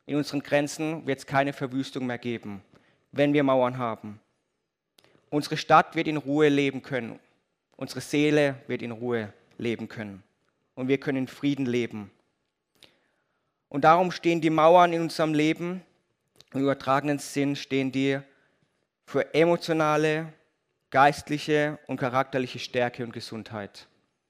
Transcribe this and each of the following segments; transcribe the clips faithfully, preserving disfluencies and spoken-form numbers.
in unseren Grenzen wird es keine Verwüstung mehr geben, wenn wir Mauern haben. Unsere Stadt wird in Ruhe leben können. Unsere Seele wird in Ruhe leben können. Und wir können in Frieden leben. Und darum stehen die Mauern in unserem Leben, im übertragenen Sinn stehen die für emotionale, geistliche und charakterliche Stärke und Gesundheit.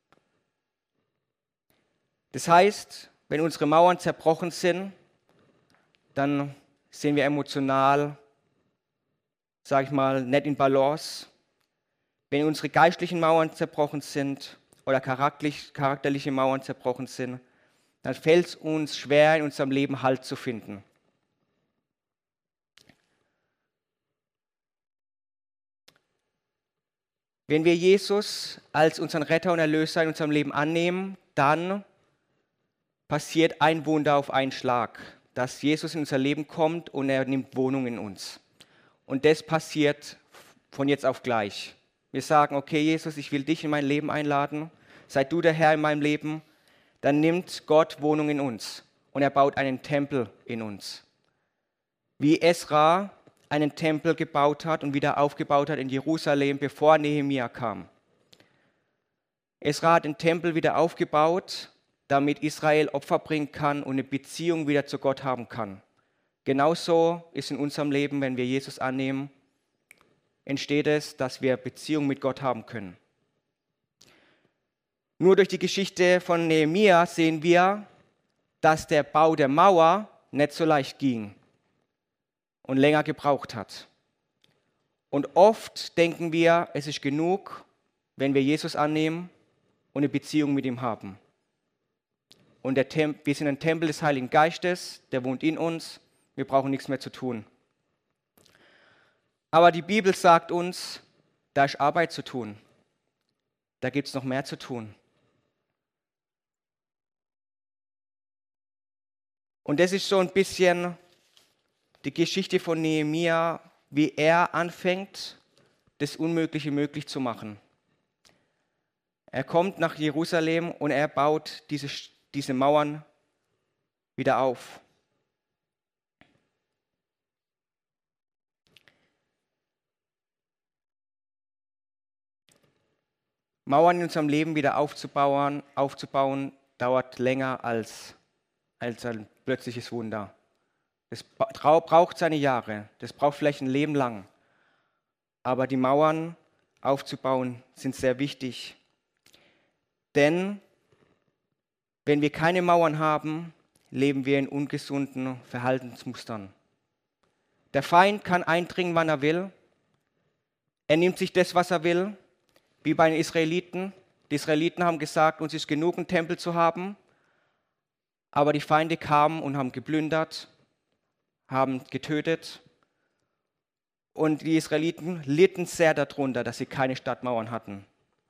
Das heißt, wenn unsere Mauern zerbrochen sind, dann sind wir emotional, sage ich mal, nicht in Balance. Wenn unsere geistlichen Mauern zerbrochen sind oder charakterliche Mauern zerbrochen sind, dann fällt es uns schwer, in unserem Leben Halt zu finden. Wenn wir Jesus als unseren Retter und Erlöser in unserem Leben annehmen, dann passiert ein Wunder auf einen Schlag, dass Jesus in unser Leben kommt und er nimmt Wohnung in uns. Und das passiert von jetzt auf gleich. Wir sagen, okay Jesus, ich will dich in mein Leben einladen, sei du der Herr in meinem Leben. Dann nimmt Gott Wohnung in uns und er baut einen Tempel in uns. Wie Esra einen Tempel gebaut hat und wieder aufgebaut hat in Jerusalem, bevor Nehemia kam. Esra hat den Tempel wieder aufgebaut, damit Israel Opfer bringen kann und eine Beziehung wieder zu Gott haben kann. Genauso ist in unserem Leben, wenn wir Jesus annehmen, entsteht es, dass wir Beziehung mit Gott haben können. Nur durch die Geschichte von Nehemia sehen wir, dass der Bau der Mauer nicht so leicht ging und länger gebraucht hat. Und oft denken wir, es ist genug, wenn wir Jesus annehmen und eine Beziehung mit ihm haben. Und der Tem- wir sind ein Tempel des Heiligen Geistes, der wohnt in uns, wir brauchen nichts mehr zu tun. Aber die Bibel sagt uns, da ist Arbeit zu tun, da gibt es noch mehr zu tun. Und das ist so ein bisschen die Geschichte von Nehemia, wie er anfängt, das Unmögliche möglich zu machen. Er kommt nach Jerusalem und er baut diese, diese Mauern wieder auf. Mauern in unserem Leben wieder aufzubauen, aufzubauen dauert länger als, als ein plötzliches Wunder. Das braucht seine Jahre, das braucht vielleicht ein Leben lang. Aber die Mauern aufzubauen sind sehr wichtig. Denn wenn wir keine Mauern haben, leben wir in ungesunden Verhaltensmustern. Der Feind kann eindringen, wann er will. Er nimmt sich das, was er will, wie bei den Israeliten. Die Israeliten haben gesagt, uns ist genug, einen Tempel zu haben. Aber die Feinde kamen und haben geplündert, haben getötet. Und die Israeliten litten sehr darunter, dass sie keine Stadtmauern hatten.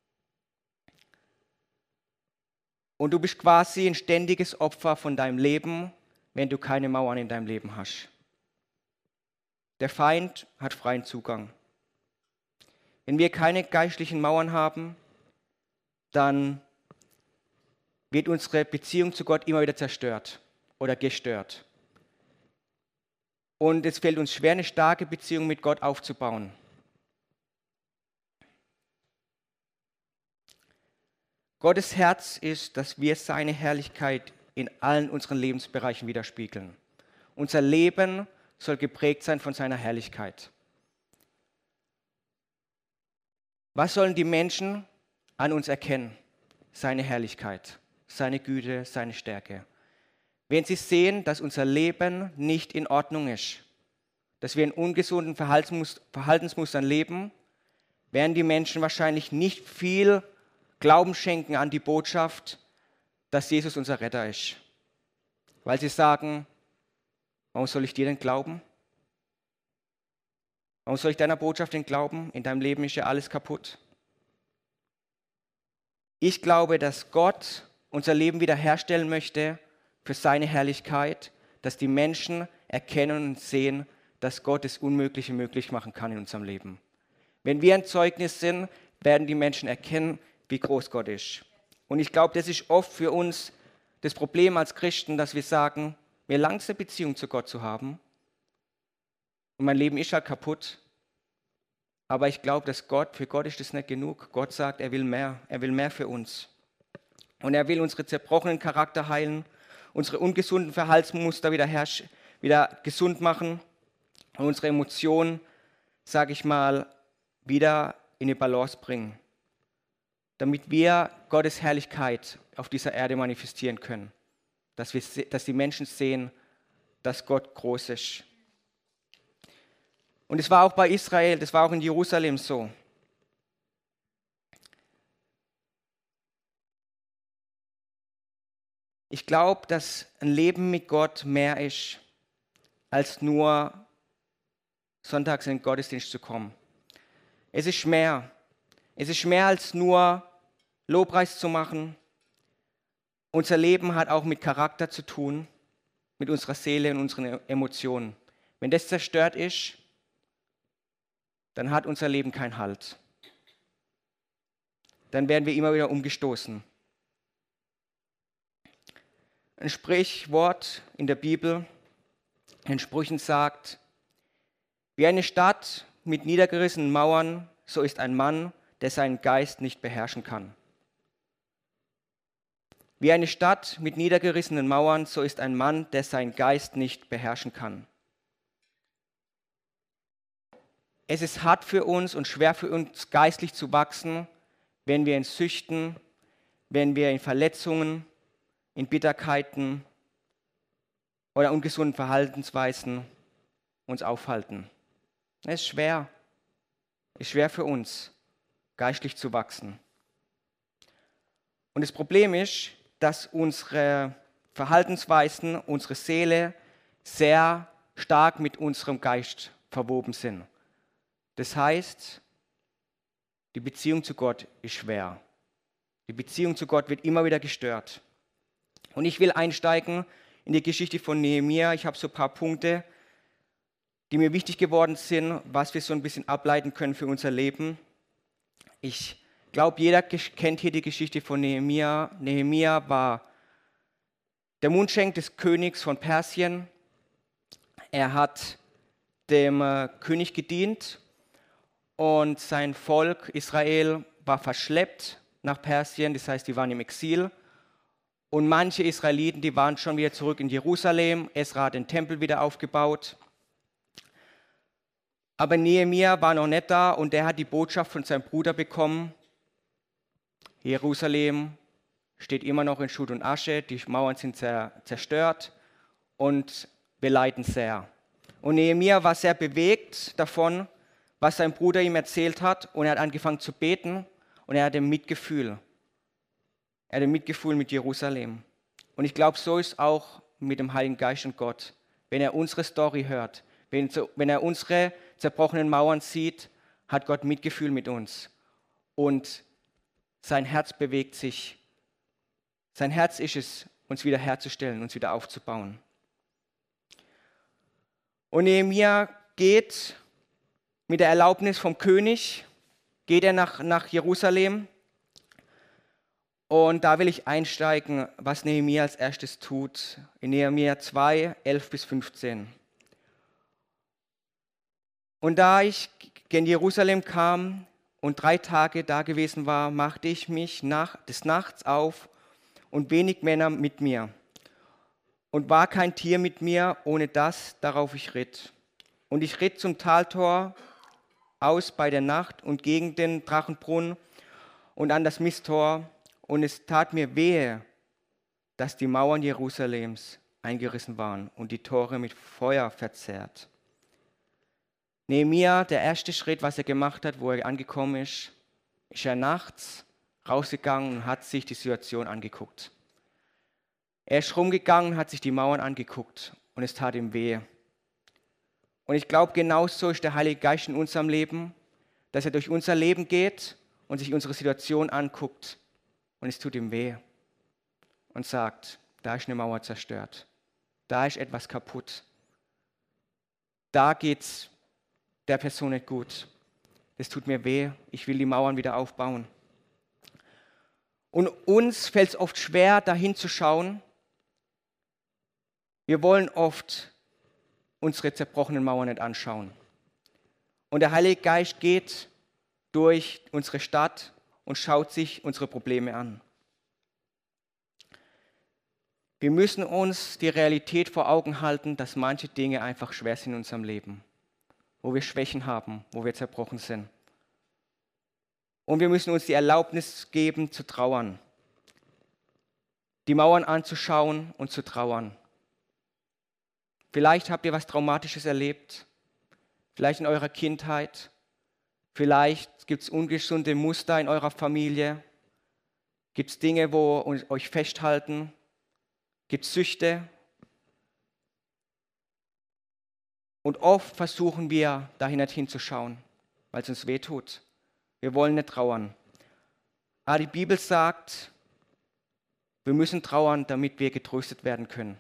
Und du bist quasi ein ständiges Opfer von deinem Leben, wenn du keine Mauern in deinem Leben hast. Der Feind hat freien Zugang. Wenn wir keine geistlichen Mauern haben, dann wird unsere Beziehung zu Gott immer wieder zerstört oder gestört. Und es fällt uns schwer, eine starke Beziehung mit Gott aufzubauen. Gottes Herz ist, dass wir seine Herrlichkeit in allen unseren Lebensbereichen widerspiegeln. Unser Leben soll geprägt sein von seiner Herrlichkeit. Was sollen die Menschen an uns erkennen? Seine Herrlichkeit, seine Güte, seine Stärke. Wenn sie sehen, dass unser Leben nicht in Ordnung ist, dass wir in ungesunden Verhaltensmustern leben, werden die Menschen wahrscheinlich nicht viel Glauben schenken an die Botschaft, dass Jesus unser Retter ist. Weil sie sagen, warum soll ich dir denn glauben? Warum soll ich deiner Botschaft denn glauben? In deinem Leben ist ja alles kaputt. Ich glaube, dass Gott unser Leben wiederherstellen möchte für seine Herrlichkeit, dass die Menschen erkennen und sehen, dass Gott das Unmögliche möglich machen kann in unserem Leben. Wenn wir ein Zeugnis sind, werden die Menschen erkennen, wie groß Gott ist. Und ich glaube, das ist oft für uns das Problem als Christen, dass wir sagen, Mir langt es, eine Beziehung zu Gott zu haben. Und mein Leben ist halt kaputt. Aber ich glaube, dass Gott, für Gott ist das nicht genug. Gott sagt, er will mehr. Er will mehr für uns. Und er will unsere zerbrochenen Charakter heilen, unsere ungesunden Verhaltensmuster wieder, herrsch- wieder gesund machen und unsere Emotionen, sage ich mal, wieder in die Balance bringen, damit wir Gottes Herrlichkeit auf dieser Erde manifestieren können, dass, wir, se- dass die Menschen sehen, dass Gott groß ist. Und es war auch bei Israel, das war auch in Jerusalem so. Ich glaube, dass ein Leben mit Gott mehr ist, als nur sonntags in den Gottesdienst zu kommen. Es ist mehr. Es ist mehr als nur Lobpreis zu machen. Unser Leben hat auch mit Charakter zu tun, mit unserer Seele und unseren Emotionen. Wenn das zerstört ist, dann hat unser Leben keinen Halt. Dann werden wir immer wieder umgestoßen. Ein Sprichwort in der Bibel, in Sprüchen sagt, wie eine Stadt mit niedergerissenen Mauern, so ist ein Mann, der seinen Geist nicht beherrschen kann. Wie eine Stadt mit niedergerissenen Mauern, so ist ein Mann, der seinen Geist nicht beherrschen kann. Es ist hart für uns und schwer für uns, geistlich zu wachsen, wenn wir in Süchten, wenn wir in Verletzungen, in Bitterkeiten oder ungesunden Verhaltensweisen uns aufhalten. Es ist schwer. Es ist schwer für uns, geistlich zu wachsen. Und das Problem ist, dass unsere Verhaltensweisen, unsere Seele sehr stark mit unserem Geist verwoben sind. Das heißt, die Beziehung zu Gott ist schwer. Die Beziehung zu Gott wird immer wieder gestört. Und ich will einsteigen in die Geschichte von Nehemia. Ich habe so ein paar Punkte, die mir wichtig geworden sind, was wir so ein bisschen ableiten können für unser Leben. Ich glaube, jeder kennt hier die Geschichte von Nehemia. Nehemia war der Mundschenk des Königs von Persien. Er hat dem äh, König gedient und sein Volk Israel war verschleppt nach Persien, das heißt, die waren im Exil. Und manche Israeliten, die waren schon wieder zurück in Jerusalem. Esra hat den Tempel wieder aufgebaut. Aber Nehemia war noch nicht da und der hat die Botschaft von seinem Bruder bekommen. Jerusalem steht immer noch in Schutt und Asche, die Mauern sind zerstört und wir leiden sehr. Und Nehemia war sehr bewegt davon, was sein Bruder ihm erzählt hat, und er hat angefangen zu beten und er hatte Mitgefühl. Er hatte Mitgefühl mit Jerusalem. Und ich glaube, so ist auch mit dem Heiligen Geist und Gott. Wenn er unsere Story hört, wenn, wenn er unsere zerbrochenen Mauern sieht, hat Gott Mitgefühl mit uns. Und sein Herz bewegt sich. Sein Herz ist es, uns wieder herzustellen, uns wieder aufzubauen. Und Nehemia geht mit der Erlaubnis vom König, geht er nach, nach Jerusalem. Und da will ich einsteigen, was Nehemia als erstes tut. In Nehemia zwei, elf bis fünfzehn. Und da ich gen Jerusalem kam und drei Tage da gewesen war, machte ich mich nach, des Nachts auf und wenig Männer mit mir. Und war kein Tier mit mir, ohne das, darauf ich ritt. Und ich ritt zum Taltor aus bei der Nacht und gegen den Drachenbrunnen und an das Misttor. Und es tat mir wehe, dass die Mauern Jerusalems eingerissen waren und die Tore mit Feuer verzehrt. Nehemia, der erste Schritt, was er gemacht hat, wo er angekommen ist, ist er nachts rausgegangen und hat sich die Situation angeguckt. Er ist rumgegangen, hat sich die Mauern angeguckt und es tat ihm weh. Und ich glaube, genauso ist der Heilige Geist in unserem Leben, dass er durch unser Leben geht und sich unsere Situation anguckt und es tut ihm weh und sagt, da ist eine Mauer zerstört, da ist etwas kaputt, da geht's der Person nicht gut. Das tut mir weh, ich will die Mauern wieder aufbauen. Und uns fällt es oft schwer, dahin zu schauen, Wir wollen oft unsere zerbrochenen Mauern nicht anschauen. Und der Heilige Geist geht durch unsere Stadt und schaut sich unsere Probleme an. Wir müssen uns die Realität vor Augen halten, dass manche Dinge einfach schwer sind in unserem Leben, wo wir Schwächen haben, wo wir zerbrochen sind. Und wir müssen uns die Erlaubnis geben, zu trauern, die Mauern anzuschauen und zu trauern. Vielleicht habt ihr was Traumatisches erlebt, vielleicht in eurer Kindheit, vielleicht gibt es ungesunde Muster in eurer Familie, gibt es Dinge, wo euch festhalten, gibt es Süchte. Und oft versuchen wir, dahin nicht hinzuschauen, weil es uns wehtut. Wir wollen nicht trauern. Aber die Bibel sagt, wir müssen trauern, damit wir getröstet werden können.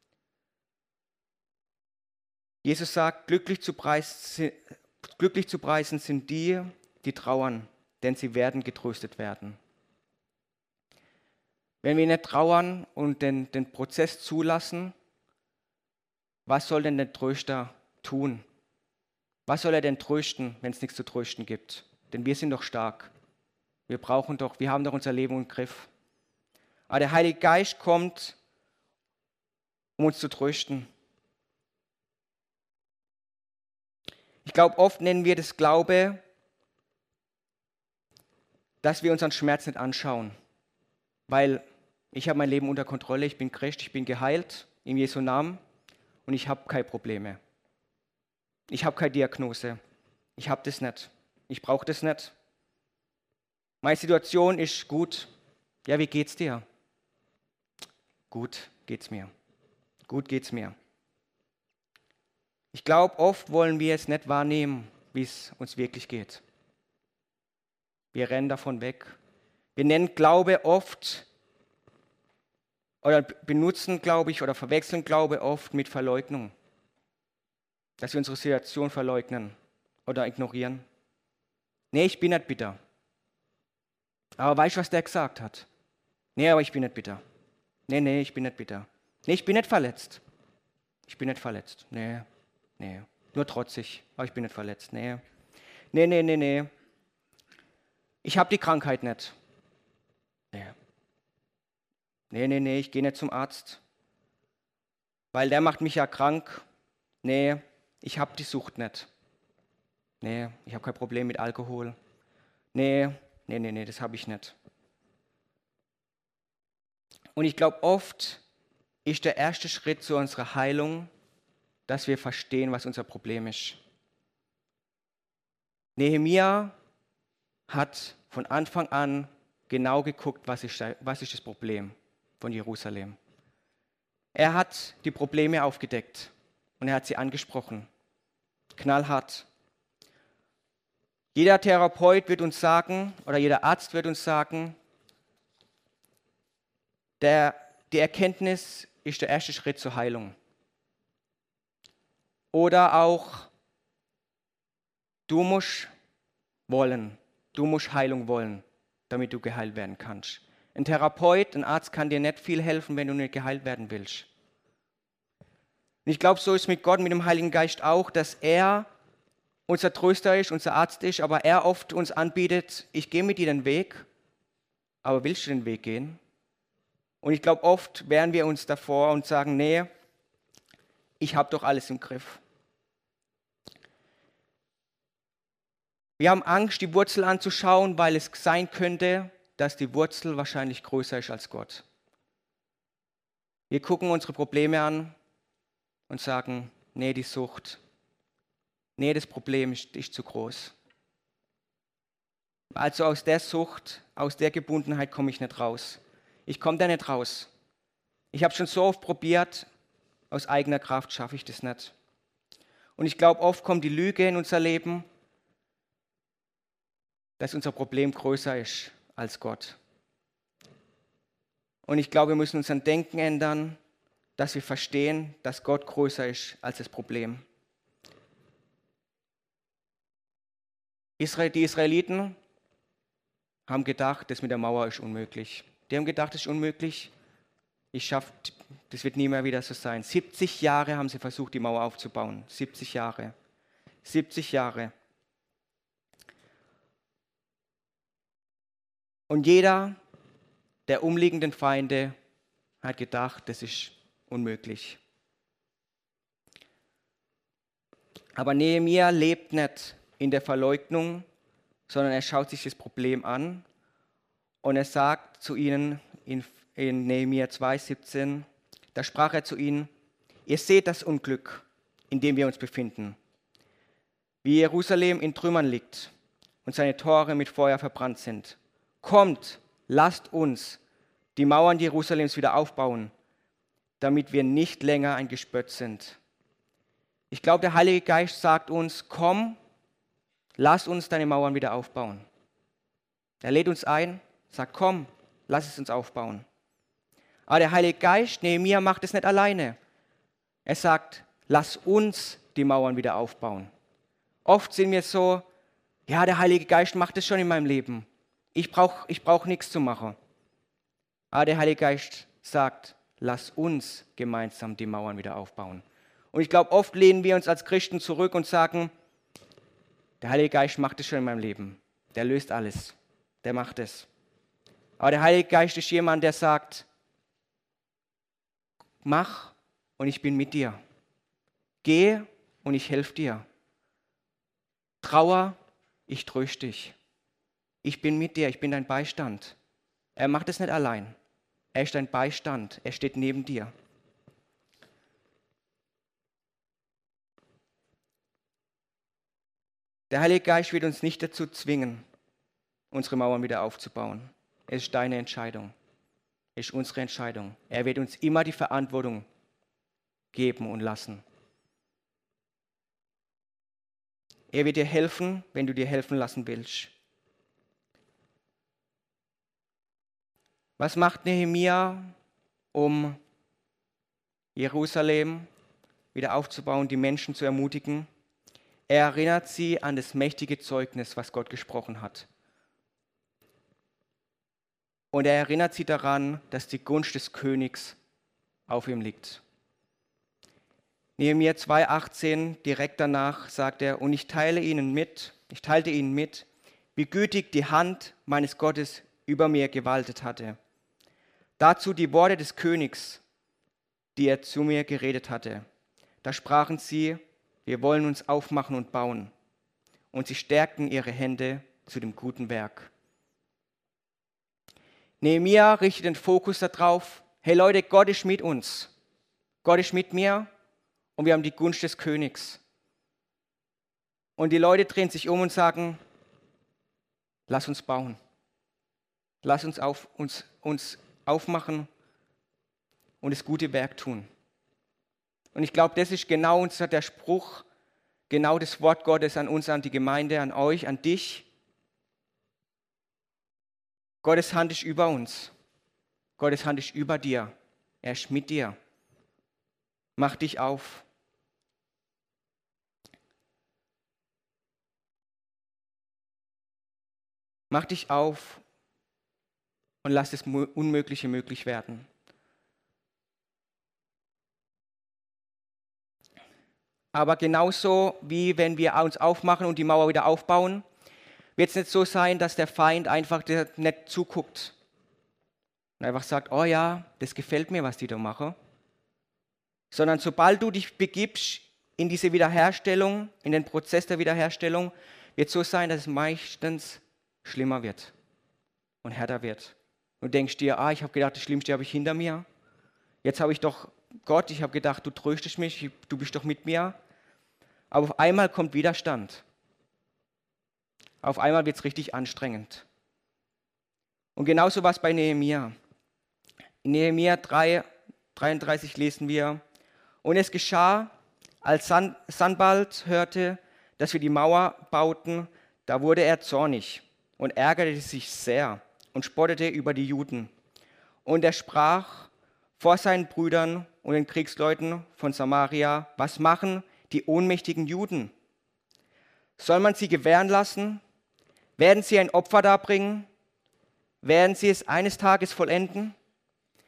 Jesus sagt, glücklich zu, preisen, glücklich zu preisen sind die, die trauern, denn sie werden getröstet werden. Wenn wir nicht trauern und den, den Prozess zulassen, was soll denn der Tröster tun? Was soll er denn trösten, wenn es nichts zu trösten gibt? Denn wir sind doch stark. Wir brauchen doch, wir haben doch unser Leben im Griff. Aber der Heilige Geist kommt, um uns zu trösten. Ich glaube, oft nennen wir das Glaube, dass wir unseren Schmerz nicht anschauen. Weil ich habe mein Leben unter Kontrolle, ich bin Christ, ich bin geheilt, in Jesu Namen, und ich habe keine Probleme. Ich habe keine Diagnose. Ich habe das nicht. Ich brauche das nicht. Meine Situation ist gut. Ja, wie geht's dir? Gut geht's mir. Gut geht's mir. Ich glaube, oft wollen wir es nicht wahrnehmen, wie es uns wirklich geht. Wir rennen davon weg. Wir nennen Glaube oft oder benutzen, glaube ich, oder verwechseln Glaube oft mit Verleugnung. Dass wir unsere Situation verleugnen oder ignorieren. Nee, ich bin nicht bitter. Aber weißt du, was der gesagt hat? Nee, aber ich bin nicht bitter. Nee, nee, ich bin nicht bitter. Nee, ich bin nicht verletzt. Ich bin nicht verletzt. Nee, nee. Nur trotzig, aber ich bin nicht verletzt. Nee. Nee, nee, nee, nee. Ich habe die Krankheit nicht. Nee. Nee, nee, nee, ich gehe nicht zum Arzt. Weil der macht mich ja krank. Nee, ich habe die Sucht nicht. Nee, ich habe kein Problem mit Alkohol. Nee, nee, nee, nee, das habe ich nicht. Und ich glaube, oft ist der erste Schritt zu unserer Heilung, dass wir verstehen, was unser Problem ist. Nehemia hat von Anfang an genau geguckt, was ist, was ist das Problem von Jerusalem. Er hat die Probleme aufgedeckt und er hat sie angesprochen. Knallhart. Jeder Therapeut wird uns sagen, oder jeder Arzt wird uns sagen, der, die Erkenntnis ist der erste Schritt zur Heilung. Oder auch, du musst wollen, du musst Heilung wollen, damit du geheilt werden kannst. Ein Therapeut, ein Arzt kann dir nicht viel helfen, wenn du nicht geheilt werden willst. Und ich glaube, so ist es mit Gott, mit dem Heiligen Geist auch, dass er unser Tröster ist, unser Arzt ist, aber er oft uns anbietet, ich gehe mit dir den Weg, aber willst du den Weg gehen? Und ich glaube, oft wehren wir uns davor und sagen, nee, ich habe doch alles im Griff. Wir haben Angst, die Wurzel anzuschauen, weil es sein könnte, dass die Wurzel wahrscheinlich größer ist als Gott. Wir gucken unsere Probleme an und sagen, nee, die Sucht, nee, das Problem ist, ist zu groß. Also aus der Sucht, aus der Gebundenheit komme ich nicht raus. Ich komme da nicht raus. Ich habe schon so oft probiert, aus eigener Kraft schaffe ich das nicht. Und ich glaube, oft kommt die Lüge in unser Leben, dass unser Problem größer ist als Gott. Und ich glaube, wir müssen unser Denken ändern, dass wir verstehen, dass Gott größer ist als das Problem. Die Israeliten haben gedacht, das mit der Mauer ist unmöglich. Die haben gedacht, das ist unmöglich. Ich schaffe das wird nie mehr wieder so sein. siebzig Jahre haben sie versucht, die Mauer aufzubauen. siebzig Jahre. siebzig Jahre. Und jeder der umliegenden Feinde hat gedacht, das ist unmöglich. Aber Nehemia lebt nicht in der Verleugnung, sondern er schaut sich das Problem an und er sagt zu ihnen in, in Nehemia zwei siebzehn, da sprach er zu ihnen, ihr seht das Unglück, in dem wir uns befinden, wie Jerusalem in Trümmern liegt und seine Tore mit Feuer verbrannt sind. Kommt, lasst uns die Mauern Jerusalems wieder aufbauen, damit wir nicht länger ein Gespött sind. Ich glaube, der Heilige Geist sagt uns, komm, lass uns deine Mauern wieder aufbauen. Er lädt uns ein, sagt, komm, lass es uns aufbauen. Aber der Heilige Geist, Nehemia, macht es nicht alleine. Er sagt, lass uns die Mauern wieder aufbauen. Oft sind wir so, ja, der Heilige Geist macht es schon in meinem Leben. Ich brauche ich brauch nichts zu machen. Aber der Heilige Geist sagt, lass uns gemeinsam die Mauern wieder aufbauen. Und ich glaube, oft lehnen wir uns als Christen zurück und sagen, der Heilige Geist macht es schon in meinem Leben. Der löst alles. Der macht es. Aber der Heilige Geist ist jemand, der sagt, mach und ich bin mit dir. Geh und ich helfe dir. Trauer, ich tröste dich. Ich bin mit dir, ich bin dein Beistand. Er macht es nicht allein. Er ist dein Beistand. Er steht neben dir. Der Heilige Geist wird uns nicht dazu zwingen, unsere Mauern wieder aufzubauen. Es ist deine Entscheidung. Es ist unsere Entscheidung. Er wird uns immer die Verantwortung geben und lassen. Er wird dir helfen, wenn du dir helfen lassen willst. Was macht Nehemia, um Jerusalem wieder aufzubauen, die Menschen zu ermutigen? Er erinnert sie an das mächtige Zeugnis, was Gott gesprochen hat. Und er erinnert sie daran, dass die Gunst des Königs auf ihm liegt. Nehemia zwei achtzehn, direkt danach sagt er, und ich teile ihnen mit, ich teilte ihnen mit, wie gütig die Hand meines Gottes über mir gewaltet hatte. Dazu die Worte des Königs, die er zu mir geredet hatte. Da sprachen sie, wir wollen uns aufmachen und bauen. Und sie stärkten ihre Hände zu dem guten Werk. Nehemia richtet den Fokus darauf, hey Leute, Gott ist mit uns. Gott ist mit mir und wir haben die Gunst des Königs. Und die Leute drehen sich um und sagen, lass uns bauen. Lass uns, auf, uns, uns aufmachen und das gute Werk tun. Und ich glaube, das ist genau unser, der Spruch, genau das Wort Gottes an uns, an die Gemeinde, an euch, an dich. Gottes Hand ist über uns. Gottes Hand ist über dir. Er ist mit dir. Mach dich auf. Mach dich auf und lass das Unmögliche möglich werden. Aber genauso wie wenn wir uns aufmachen und die Mauer wieder aufbauen, wird es nicht so sein, dass der Feind einfach nicht zuguckt und einfach sagt, oh ja, das gefällt mir, was die da machen. Sondern sobald du dich begibst in diese Wiederherstellung, in den Prozess der Wiederherstellung, wird es so sein, dass es meistens schlimmer wird und härter wird. Du denkst dir, ah, ich habe gedacht, das Schlimmste habe ich hinter mir. Jetzt habe ich doch Gott, ich habe gedacht, du tröstest mich, du bist doch mit mir. Aber auf einmal kommt Widerstand. Auf einmal wird es richtig anstrengend. Und genauso war es bei Nehemia. In Nehemia drei, dreiunddreißig lesen wir, und es geschah, als San, Sanballat hörte, dass wir die Mauer bauten, da wurde er zornig und ärgerte sich sehr und spottete über die Juden. Und er sprach vor seinen Brüdern und den Kriegsleuten von Samaria, was machen die ohnmächtigen Juden? Soll man sie gewähren lassen? Werden sie ein Opfer darbringen? Werden sie es eines Tages vollenden?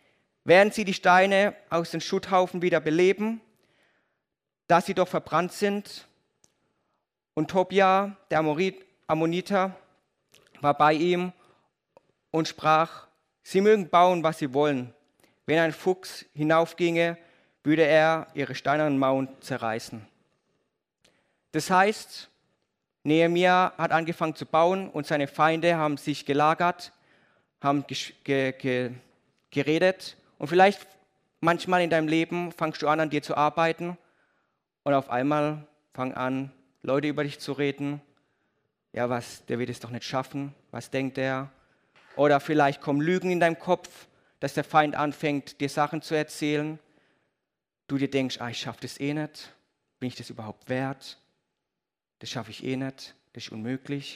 Werden sie die Steine aus den Schutthaufen wieder beleben, da sie doch verbrannt sind? Und Tobia, der Ammoniter, war bei ihm und sprach, sie mögen bauen, was sie wollen. Wenn ein Fuchs hinaufginge, würde er ihre steinernen Mauern zerreißen. Das heißt, Nehemia hat angefangen zu bauen und seine Feinde haben sich gelagert, haben ge- ge- geredet. Und vielleicht manchmal in deinem Leben fangst du an, an dir zu arbeiten und auf einmal fangen an, Leute über dich zu reden. Ja, was, der wird es doch nicht schaffen. Was denkt der? Oder vielleicht kommen Lügen in deinem Kopf, dass der Feind anfängt, dir Sachen zu erzählen. Du dir denkst, ah, ich schaffe das eh nicht. Bin ich das überhaupt wert? Das schaffe ich eh nicht. Das ist unmöglich.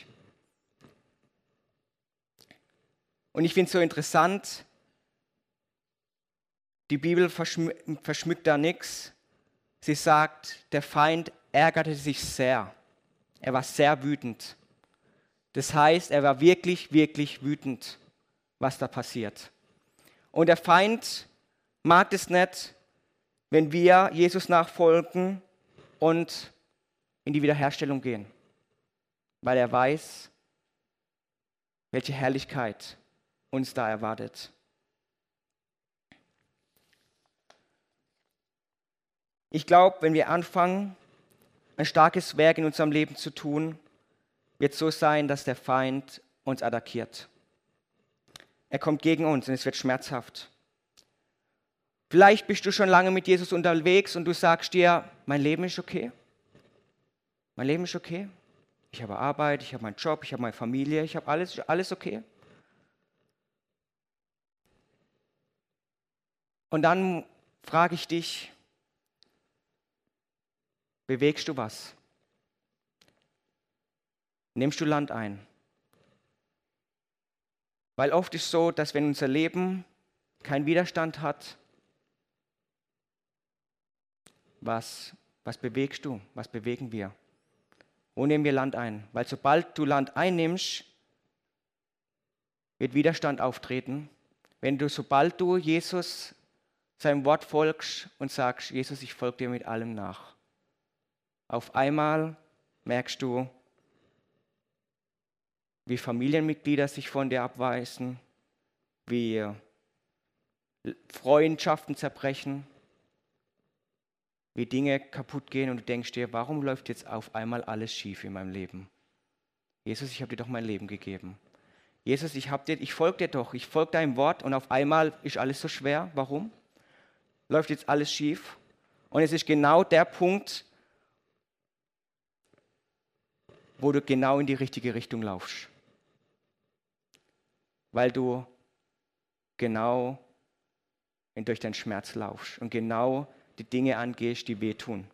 Und ich finde es so interessant, die Bibel verschmü- verschmückt da nichts. Sie sagt, der Feind ärgerte sich sehr. Er war sehr wütend. Das heißt, er war wirklich, wirklich wütend, was da passiert. Und der Feind mag es nicht, wenn wir Jesus nachfolgen und in die Wiederherstellung gehen, weil er weiß, welche Herrlichkeit uns da erwartet. Ich glaube, wenn wir anfangen, ein starkes Werk in unserem Leben zu tun, wird es so sein, dass der Feind uns attackiert. Er kommt gegen uns und es wird schmerzhaft. Vielleicht bist du schon lange mit Jesus unterwegs und du sagst dir, mein Leben ist okay. Mein Leben ist okay. Ich habe Arbeit, ich habe meinen Job, ich habe meine Familie, ich habe alles, alles okay. Und dann frage ich dich, bewegst du was? Nimmst du Land ein? Weil oft ist es so, dass wenn unser Leben keinen Widerstand hat, was, was bewegst du? Was bewegen wir? Wo nehmen wir Land ein? Weil sobald du Land einnimmst, wird Widerstand auftreten. Wenn du, sobald du Jesus seinem Wort folgst und sagst, Jesus, ich folge dir mit allem nach. Auf einmal merkst du, wie Familienmitglieder sich von dir abweisen, wie Freundschaften zerbrechen, wie Dinge kaputt gehen und du denkst dir, warum läuft jetzt auf einmal alles schief in meinem Leben? Jesus, ich habe dir doch mein Leben gegeben. Jesus, ich, hab dir, ich folge dir doch, ich folge deinem Wort und auf einmal ist alles so schwer. Warum? Läuft jetzt alles schief? Und es ist genau der Punkt, wo du genau in die richtige Richtung laufst. Weil du genau durch deinen Schmerz laufst und genau die Dinge angehst, die wehtun.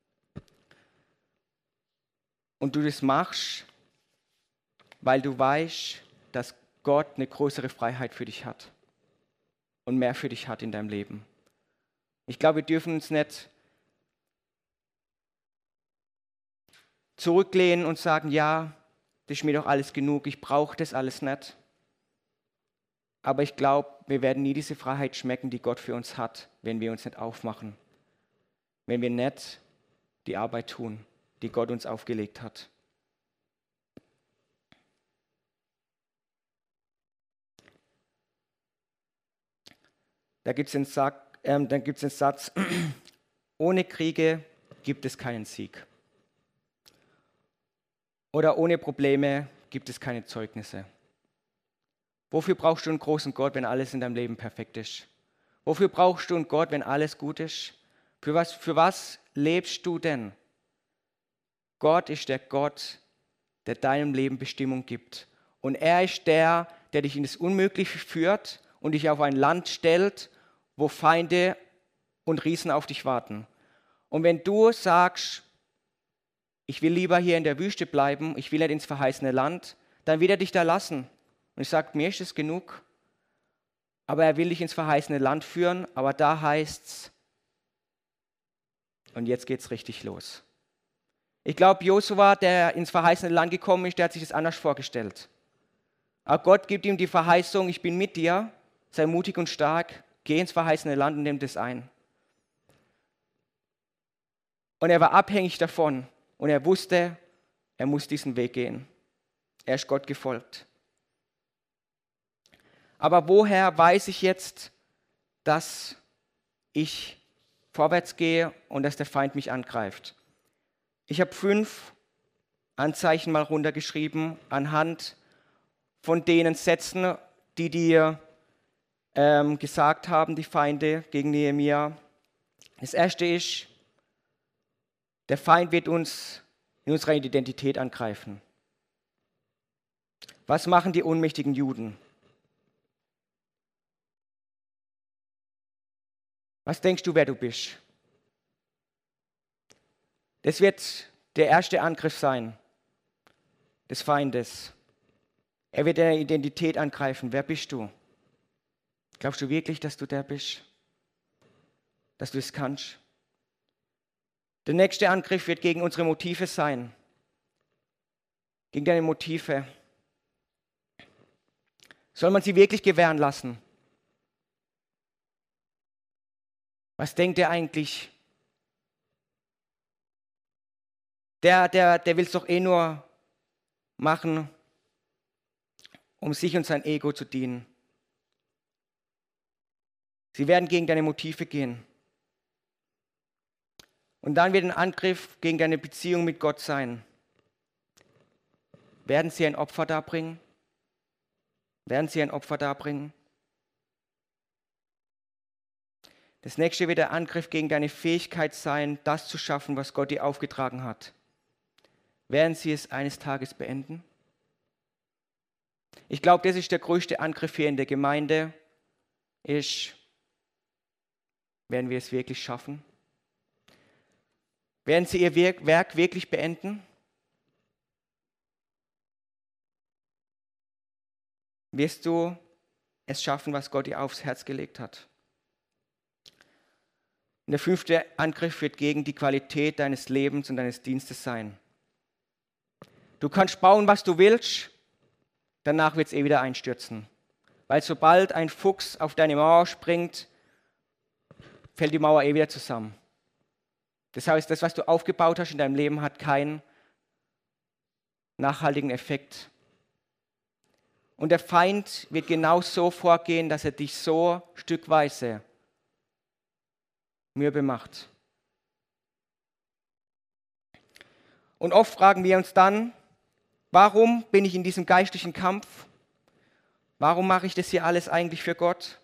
Und du das machst, weil du weißt, dass Gott eine größere Freiheit für dich hat und mehr für dich hat in deinem Leben. Ich glaube, wir dürfen uns nicht zurücklehnen und sagen, ja, das ist mir doch alles genug, ich brauche das alles nicht. Aber ich glaube, wir werden nie diese Freiheit schmecken, die Gott für uns hat, wenn wir uns nicht aufmachen. Wenn wir nicht die Arbeit tun, die Gott uns aufgelegt hat. Da gibt es den, äh, dann gibt's den Satz, ohne Kriege gibt es keinen Sieg. Oder ohne Probleme gibt es keine Zeugnisse. Wofür brauchst du einen großen Gott, wenn alles in deinem Leben perfekt ist? Wofür brauchst du einen Gott, wenn alles gut ist? Für was, für was lebst du denn? Gott ist der Gott, der deinem Leben Bestimmung gibt. Und er ist der, der dich in das Unmögliche führt und dich auf ein Land stellt, wo Feinde und Riesen auf dich warten. Und wenn du sagst, ich will lieber hier in der Wüste bleiben, ich will nicht ins verheißene Land, dann wird er dich da lassen. Und ich sage, mir ist es genug. Aber er will dich ins verheißene Land führen, aber da heißt es, und jetzt geht es richtig los. Ich glaube, Josua, der ins verheißene Land gekommen ist, der hat sich das anders vorgestellt. Aber Gott gibt ihm die Verheißung, ich bin mit dir, sei mutig und stark, geh ins verheißene Land und nimm das ein. Und er war abhängig davon und er wusste, er muss diesen Weg gehen. Er ist Gott gefolgt. Aber woher weiß ich jetzt, dass ich vorwärts gehe und dass der Feind mich angreift? Ich habe fünf Anzeichen mal runtergeschrieben anhand von denen Sätzen, die dir ähm, gesagt haben, die Feinde gegen Nehemia. Das erste ist, der Feind wird uns in unserer Identität angreifen. Was machen die ohnmächtigen Juden? Was denkst du, wer du bist? Das wird der erste Angriff sein des Feindes. Er wird deine Identität angreifen. Wer bist du? Glaubst du wirklich, dass du der bist? Dass du es kannst? Der nächste Angriff wird gegen unsere Motive sein. Gegen deine Motive. Soll man sie wirklich gewähren lassen? Was denkt er eigentlich? Der, der, der will es doch eh nur machen, um sich und sein Ego zu dienen. Sie werden gegen deine Motive gehen. Und dann wird ein Angriff gegen deine Beziehung mit Gott sein. Werden sie ein Opfer darbringen? Werden sie ein Opfer darbringen? Das nächste wird der Angriff gegen deine Fähigkeit sein, das zu schaffen, was Gott dir aufgetragen hat. Werden sie es eines Tages beenden? Ich glaube, das ist der größte Angriff hier in der Gemeinde, ist, werden wir es wirklich schaffen? Werden sie ihr Werk wirklich beenden? Wirst du es schaffen, was Gott dir aufs Herz gelegt hat? Und der fünfte Angriff wird gegen die Qualität deines Lebens und deines Dienstes sein. Du kannst bauen, was du willst, danach wird es eh wieder einstürzen. Weil sobald ein Fuchs auf deine Mauer springt, fällt die Mauer eh wieder zusammen. Das heißt, das, was du aufgebaut hast in deinem Leben, hat keinen nachhaltigen Effekt. Und der Feind wird genau so vorgehen, dass er dich so stückweise mürbe macht. Und oft fragen wir uns dann, warum bin ich in diesem geistlichen Kampf? Warum mache ich das hier alles eigentlich für Gott?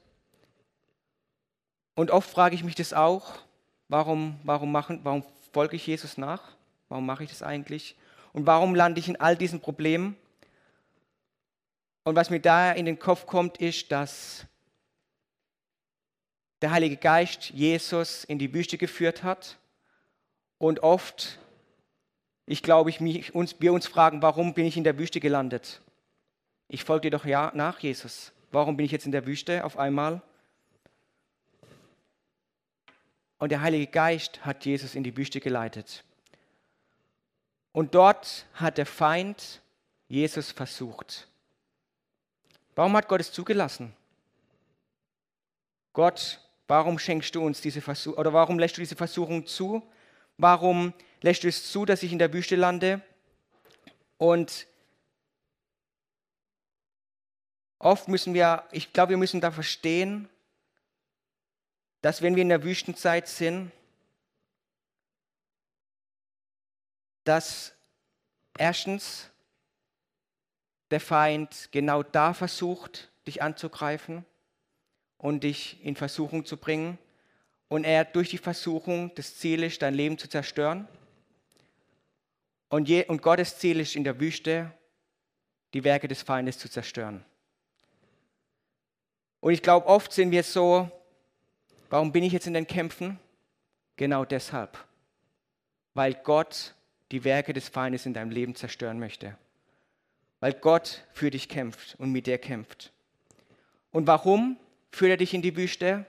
Und oft frage ich mich das auch, warum, warum, machen, warum folge ich Jesus nach? Warum mache ich das eigentlich? Und warum lande ich in all diesen Problemen? Und was mir da in den Kopf kommt, ist, dass der Heilige Geist Jesus in die Wüste geführt hat. Und oft, ich glaube, ich mich, uns, wir uns fragen, warum bin ich in der Wüste gelandet? Ich folge dir doch ja nach, Jesus. Warum bin ich jetzt in der Wüste auf einmal? Und der Heilige Geist hat Jesus in die Wüste geleitet. Und dort hat der Feind Jesus versucht. Warum hat Gott es zugelassen? Gott, warum schenkst du uns diese Versuchung, oder warum lässt du diese Versuchung zu? Warum lässt du es zu, dass ich in der Wüste lande? Und oft müssen wir, ich glaube, wir müssen da verstehen, dass wenn wir in der Wüstenzeit sind, dass erstens der Feind genau da versucht, dich anzugreifen und dich in Versuchung zu bringen. Und er durch die Versuchung, das Ziel ist, dein Leben zu zerstören. Und, je, und Gottes Ziel ist in der Wüste, die Werke des Feindes zu zerstören. Und ich glaube, oft sind wir so, warum bin ich jetzt in den Kämpfen? Genau deshalb. Weil Gott die Werke des Feindes in deinem Leben zerstören möchte. Weil Gott für dich kämpft und mit dir kämpft. Und warum führt er dich in die Wüste?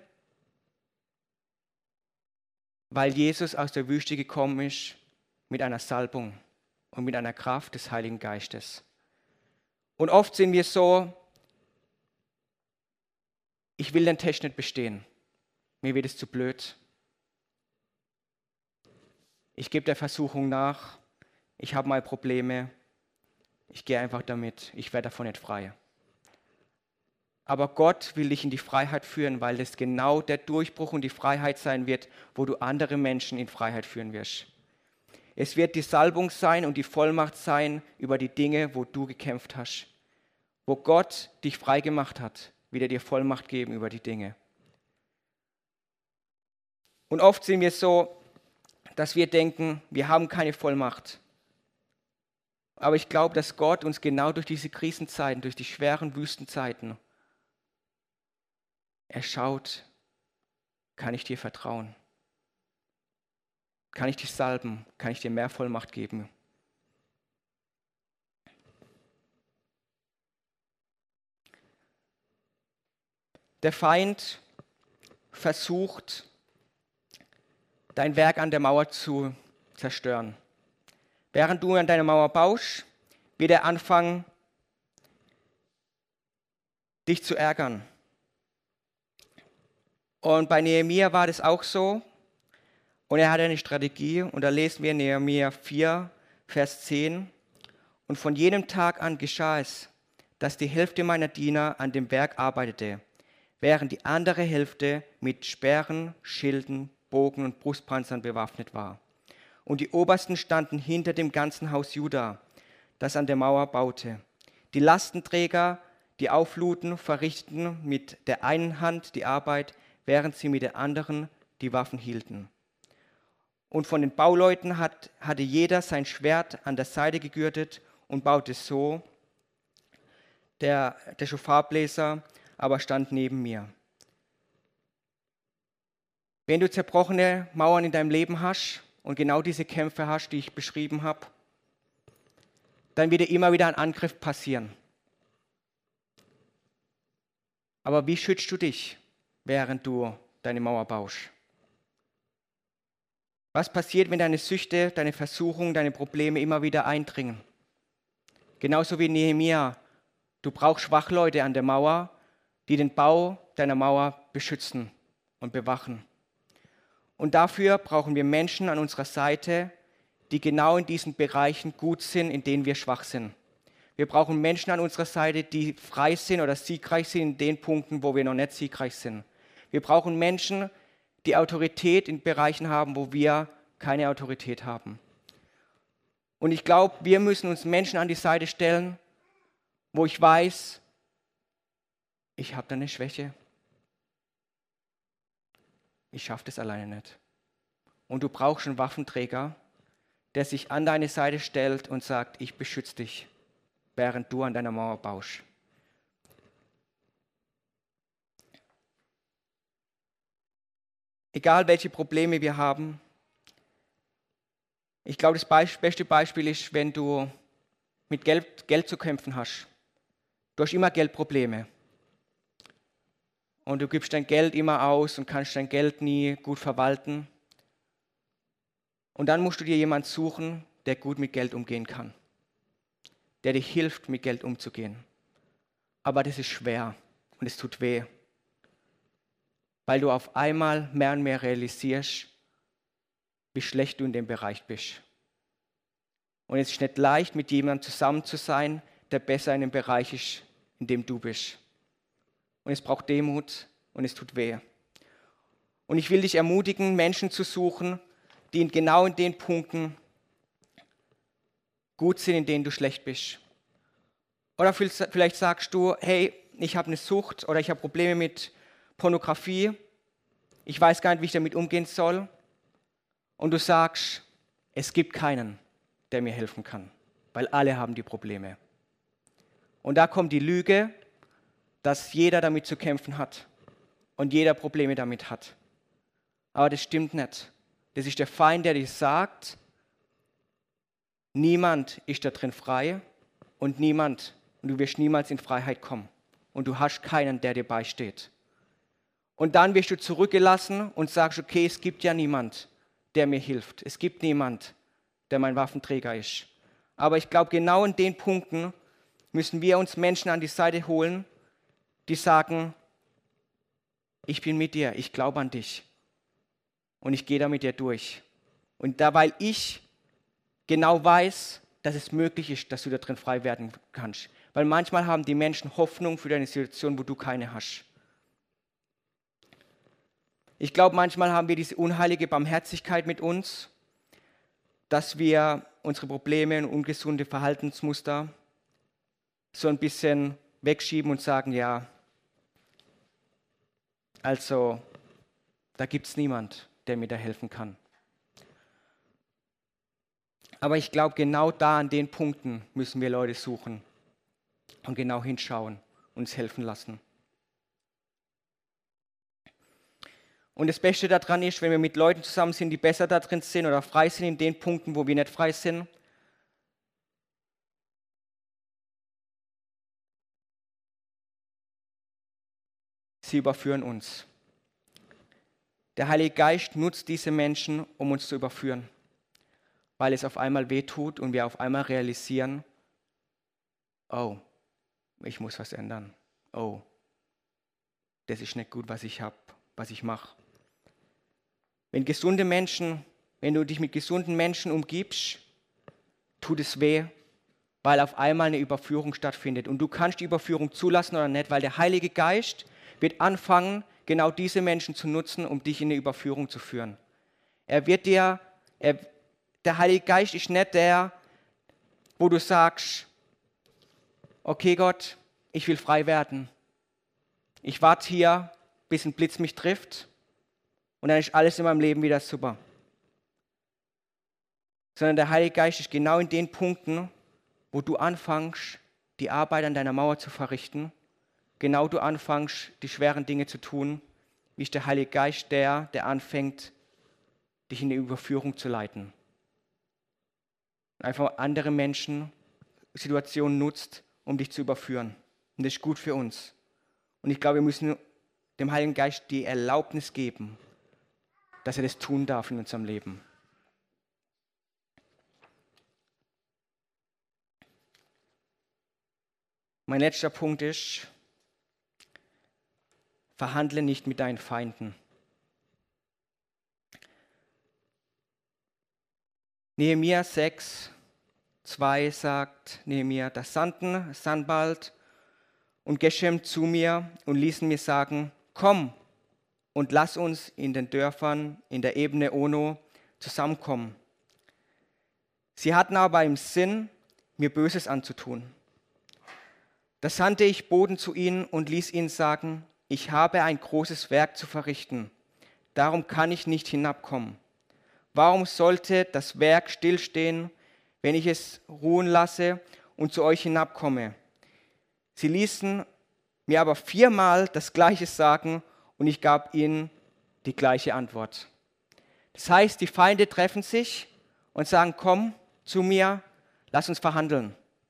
Weil Jesus aus der Wüste gekommen ist mit einer Salbung und mit einer Kraft des Heiligen Geistes. Und oft sind wir so, ich will den Test nicht bestehen. Mir wird es zu blöd. Ich gebe der Versuchung nach. Ich habe meine Probleme. Ich gehe einfach damit. Ich werde davon nicht frei. Aber Gott will dich in die Freiheit führen, weil das genau der Durchbruch und die Freiheit sein wird, wo du andere Menschen in Freiheit führen wirst. Es wird die Salbung sein und die Vollmacht sein über die Dinge, wo du gekämpft hast. Wo Gott dich frei gemacht hat, wird er dir Vollmacht geben über die Dinge. Und oft sind wir so, dass wir denken, wir haben keine Vollmacht. Aber ich glaube, dass Gott uns genau durch diese Krisenzeiten, durch die schweren Wüstenzeiten, er schaut, kann ich dir vertrauen? Kann ich dich salben? Kann ich dir mehr Vollmacht geben? Der Feind versucht, dein Werk an der Mauer zu zerstören. Während du an deiner Mauer baust, wird er anfangen, dich zu ärgern. Und bei Nehemia war das auch so. Und er hatte eine Strategie. Und da lesen wir Nehemia vier, Vers zehn. Und von jenem Tag an geschah es, dass die Hälfte meiner Diener an dem Werk arbeitete, während die andere Hälfte mit Speeren, Schilden, Bogen und Brustpanzern bewaffnet war. Und die Obersten standen hinter dem ganzen Haus Juda, das an der Mauer baute. Die Lastenträger, die aufluden, verrichteten mit der einen Hand die Arbeit, während sie mit der anderen die Waffen hielten. Und von den Bauleuten hat, hatte jeder sein Schwert an der Seite gegürtet und baute so. Der, der Schofarbläser aber stand neben mir. Wenn du zerbrochene Mauern in deinem Leben hast und genau diese Kämpfe hast, die ich beschrieben habe, dann wird dir immer wieder ein Angriff passieren. Aber wie schützt du dich, während du deine Mauer baust? Was passiert, wenn deine Süchte, deine Versuchungen, deine Probleme immer wieder eindringen? Genauso wie Nehemia. Du brauchst Schwachleute an der Mauer, die den Bau deiner Mauer beschützen und bewachen. Und dafür brauchen wir Menschen an unserer Seite, die genau in diesen Bereichen gut sind, in denen wir schwach sind. Wir brauchen Menschen an unserer Seite, die frei sind oder siegreich sind in den Punkten, wo wir noch nicht siegreich sind. Wir brauchen Menschen, die Autorität in Bereichen haben, wo wir keine Autorität haben. Und ich glaube, wir müssen uns Menschen an die Seite stellen, wo ich weiß, ich habe da eine Schwäche. Ich schaffe das alleine nicht. Und du brauchst einen Waffenträger, der sich an deine Seite stellt und sagt, ich beschütze dich, während du an deiner Mauer baust. Egal welche Probleme wir haben, ich glaube, das beste Beispiel ist, wenn du mit Geld, Geld zu kämpfen hast. Du hast immer Geldprobleme. Und du gibst dein Geld immer aus und kannst dein Geld nie gut verwalten. Und dann musst du dir jemanden suchen, der gut mit Geld umgehen kann. Der dir hilft, mit Geld umzugehen. Aber das ist schwer und es tut weh. Weil du auf einmal mehr und mehr realisierst, wie schlecht du in dem Bereich bist. Und es ist nicht leicht, mit jemandem zusammen zu sein, der besser in dem Bereich ist, in dem du bist. Und es braucht Demut und es tut weh. Und ich will dich ermutigen, Menschen zu suchen, die in genau in den Punkten gut sind, in denen du schlecht bist. Oder vielleicht sagst du, hey, ich habe eine Sucht oder ich habe Probleme mit Pornografie. Ich weiß gar nicht, wie ich damit umgehen soll. Und du sagst, es gibt keinen, der mir helfen kann, weil alle haben die Probleme. Und da kommt die Lüge, dass jeder damit zu kämpfen hat und jeder Probleme damit hat. Aber das stimmt nicht. Das ist der Feind, der dir sagt, niemand ist da drin frei und niemand, und du wirst niemals in Freiheit kommen. Und du hast keinen, der dir beisteht. Und dann wirst du zurückgelassen und sagst, okay, es gibt ja niemand, der mir hilft. Es gibt niemand, der mein Waffenträger ist. Aber ich glaube, genau in den Punkten müssen wir uns Menschen an die Seite holen, die sagen, ich bin mit dir, ich glaube an dich und ich gehe da mit dir durch. Und da, weil ich genau weiß, dass es möglich ist, dass du da drin frei werden kannst. Weil manchmal haben die Menschen Hoffnung für deine Situation, wo du keine hast. Ich glaube, manchmal haben wir diese unheilige Barmherzigkeit mit uns, dass wir unsere Probleme und ungesunde Verhaltensmuster so ein bisschen wegschieben und sagen, ja, also da gibt es niemand, der mir da helfen kann. Aber ich glaube, genau da an den Punkten müssen wir Leute suchen und genau hinschauen und uns helfen lassen. Und das Beste daran ist, wenn wir mit Leuten zusammen sind, die besser da drin sind oder frei sind in den Punkten, wo wir nicht frei sind, sie überführen uns. Der Heilige Geist nutzt diese Menschen, um uns zu überführen, weil es auf einmal wehtut und wir auf einmal realisieren, oh, ich muss was ändern. Oh, das ist nicht gut, was ich habe, was ich mache. Wenn gesunde Menschen, wenn du dich mit gesunden Menschen umgibst, tut es weh, weil auf einmal eine Überführung stattfindet. Und du kannst die Überführung zulassen oder nicht, weil der Heilige Geist wird anfangen, genau diese Menschen zu nutzen, um dich in eine Überführung zu führen. Er wird dir, er, der Heilige Geist ist nicht der, wo du sagst, okay Gott, ich will frei werden. Ich warte hier, bis ein Blitz mich trifft und dann ist alles in meinem Leben wieder super. Sondern der Heilige Geist ist genau in den Punkten, wo du anfängst, die Arbeit an deiner Mauer zu verrichten, genau du anfängst, die schweren Dinge zu tun, wie ist der Heilige Geist der, der anfängt, dich in die Überführung zu leiten. Einfach andere Menschen, Situationen nutzt, um dich zu überführen. Und das ist gut für uns. Und ich glaube, wir müssen dem Heiligen Geist die Erlaubnis geben, dass er das tun darf in unserem Leben. Mein letzter Punkt ist, verhandle nicht mit deinen Feinden. Nehemia sechs, zwei sagt Nehemia, da sandten Sanballat und Geshem zu mir und ließen mir sagen, komm und lass uns in den Dörfern in der Ebene Ono zusammenkommen. Sie hatten aber im Sinn, mir Böses anzutun. Da sandte ich Boten zu ihnen und ließ ihnen sagen, ich habe ein großes Werk zu verrichten, darum kann ich nicht hinabkommen. Warum sollte das Werk stillstehen, wenn ich es ruhen lasse und zu euch hinabkomme? Sie ließen mir aber viermal das Gleiche sagen und ich gab ihnen die gleiche Antwort. Das heißt, die Feinde treffen sich und sagen, komm zu mir, lass uns verhandeln.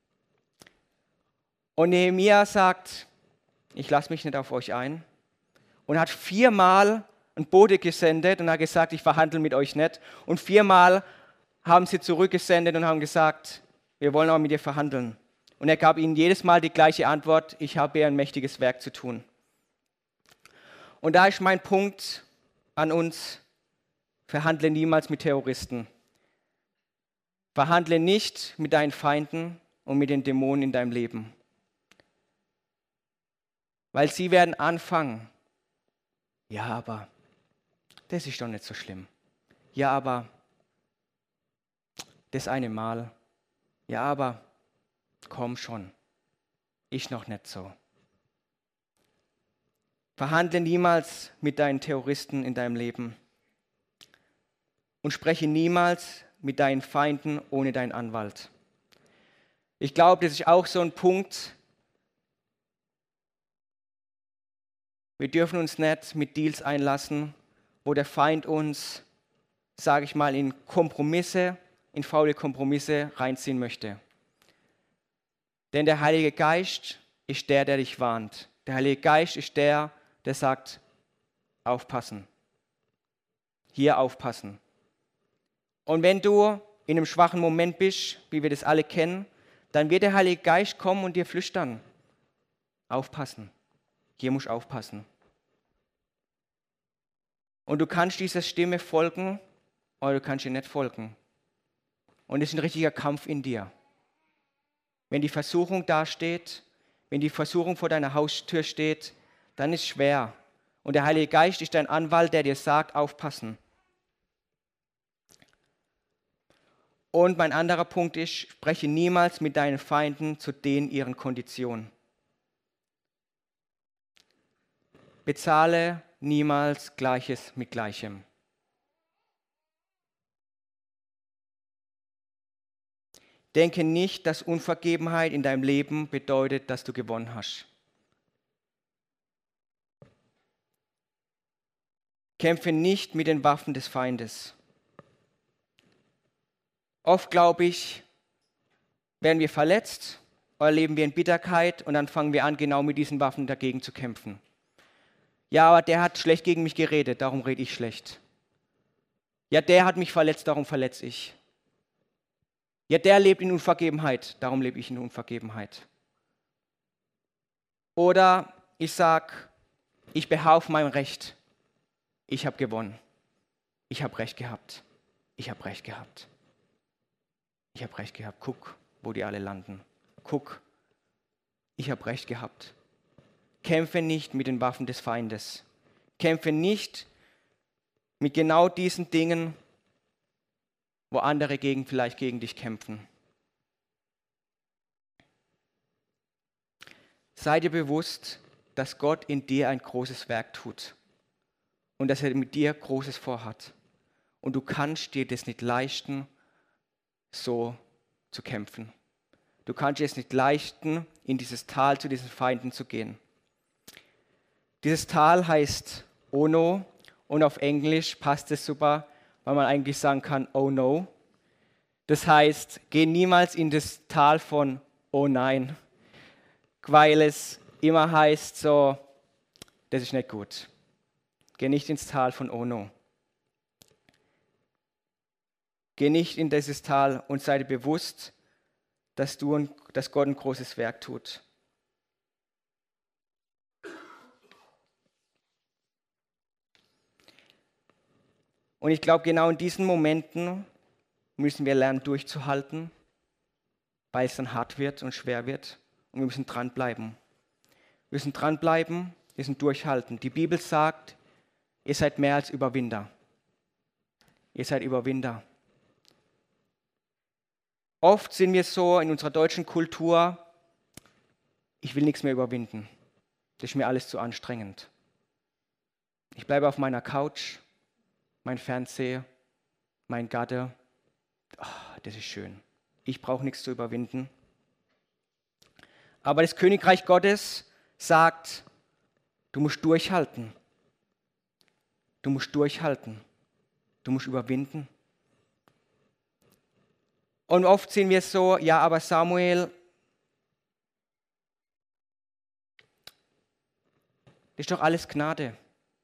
Und Nehemia sagt, ich lasse mich nicht auf euch ein und hat viermal ein Bote gesendet und hat gesagt, ich verhandle mit euch nicht. Und viermal haben sie zurückgesendet und haben gesagt, wir wollen auch mit dir verhandeln. Und er gab ihnen jedes Mal die gleiche Antwort, ich habe hier ein mächtiges Werk zu tun. Und da ist mein Punkt an uns, verhandle niemals mit Terroristen. Verhandle nicht mit deinen Feinden und mit den Dämonen in deinem Leben. Weil sie werden anfangen, ja, aber das ist doch nicht so schlimm. Ja, aber das eine Mal. Ja, aber komm schon, ich noch nicht so. Verhandle niemals mit deinen Terroristen in deinem Leben und spreche niemals mit deinen Feinden ohne deinen Anwalt. Ich glaube, das ist auch so ein Punkt. Wir dürfen uns nicht mit Deals einlassen, wo der Feind uns, sage ich mal, in Kompromisse, in faule Kompromisse reinziehen möchte. Denn der Heilige Geist ist der, der dich warnt. Der Heilige Geist ist der, der sagt, aufpassen. Hier aufpassen. Und wenn du in einem schwachen Moment bist, wie wir das alle kennen, dann wird der Heilige Geist kommen und dir flüstern. Aufpassen. Hier musst du aufpassen. Und du kannst dieser Stimme folgen oder du kannst ihr nicht folgen. Und es ist ein richtiger Kampf in dir. Wenn die Versuchung dasteht, wenn die Versuchung vor deiner Haustür steht, dann ist es schwer. Und der Heilige Geist ist dein Anwalt, der dir sagt, aufpassen. Und mein anderer Punkt ist, spreche niemals mit deinen Feinden zu denen ihren Konditionen. Bezahle niemals Gleiches mit Gleichem. Denke nicht, dass Unvergebenheit in deinem Leben bedeutet, dass du gewonnen hast. Kämpfe nicht mit den Waffen des Feindes. Oft, glaube ich, werden wir verletzt oder leben wir in Bitterkeit und dann fangen wir an, genau mit diesen Waffen dagegen zu kämpfen. Ja, aber der hat schlecht gegen mich geredet, darum rede ich schlecht. Ja, der hat mich verletzt, darum verletze ich. Ja, der lebt in Unvergebenheit, darum lebe ich in Unvergebenheit. Oder ich sage, ich beharre auf meinem Recht. Ich habe gewonnen. Ich habe Recht gehabt. Ich habe Recht gehabt. Ich habe Recht gehabt. Guck, wo die alle landen. Guck, ich habe Recht gehabt. Kämpfe nicht mit den Waffen des Feindes. Kämpfe nicht mit genau diesen Dingen, wo andere gegen, vielleicht gegen dich kämpfen. Sei dir bewusst, dass Gott in dir ein großes Werk tut und dass er mit dir Großes vorhat. Und du kannst dir das nicht leisten, so zu kämpfen. Du kannst dir es nicht leisten, in dieses Tal zu diesen Feinden zu gehen. Dieses Tal heißt Ono und auf Englisch passt es super, weil man eigentlich sagen kann, oh no. Das heißt, geh niemals in das Tal von oh nein, weil es immer heißt so, das ist nicht gut. Geh nicht ins Tal von oh no. Geh nicht in dieses Tal und sei dir bewusst, dass, du, dass Gott ein großes Werk tut. Und ich glaube, genau in diesen Momenten müssen wir lernen, durchzuhalten, weil es dann hart wird und schwer wird. Und wir müssen dranbleiben. Wir müssen dranbleiben, wir müssen durchhalten. Die Bibel sagt, ihr seid mehr als Überwinder. Ihr seid Überwinder. Oft sind wir so in unserer deutschen Kultur, ich will nichts mehr überwinden. Das ist mir alles zu anstrengend. Ich bleibe auf meiner Couch, mein Fernseher, mein Gatte. Oh, das ist schön. Ich brauche nichts zu überwinden. Aber das Königreich Gottes sagt, du musst durchhalten. Du musst durchhalten. Du musst überwinden. Und oft sehen wir so, ja, aber Samuel, das ist doch alles Gnade.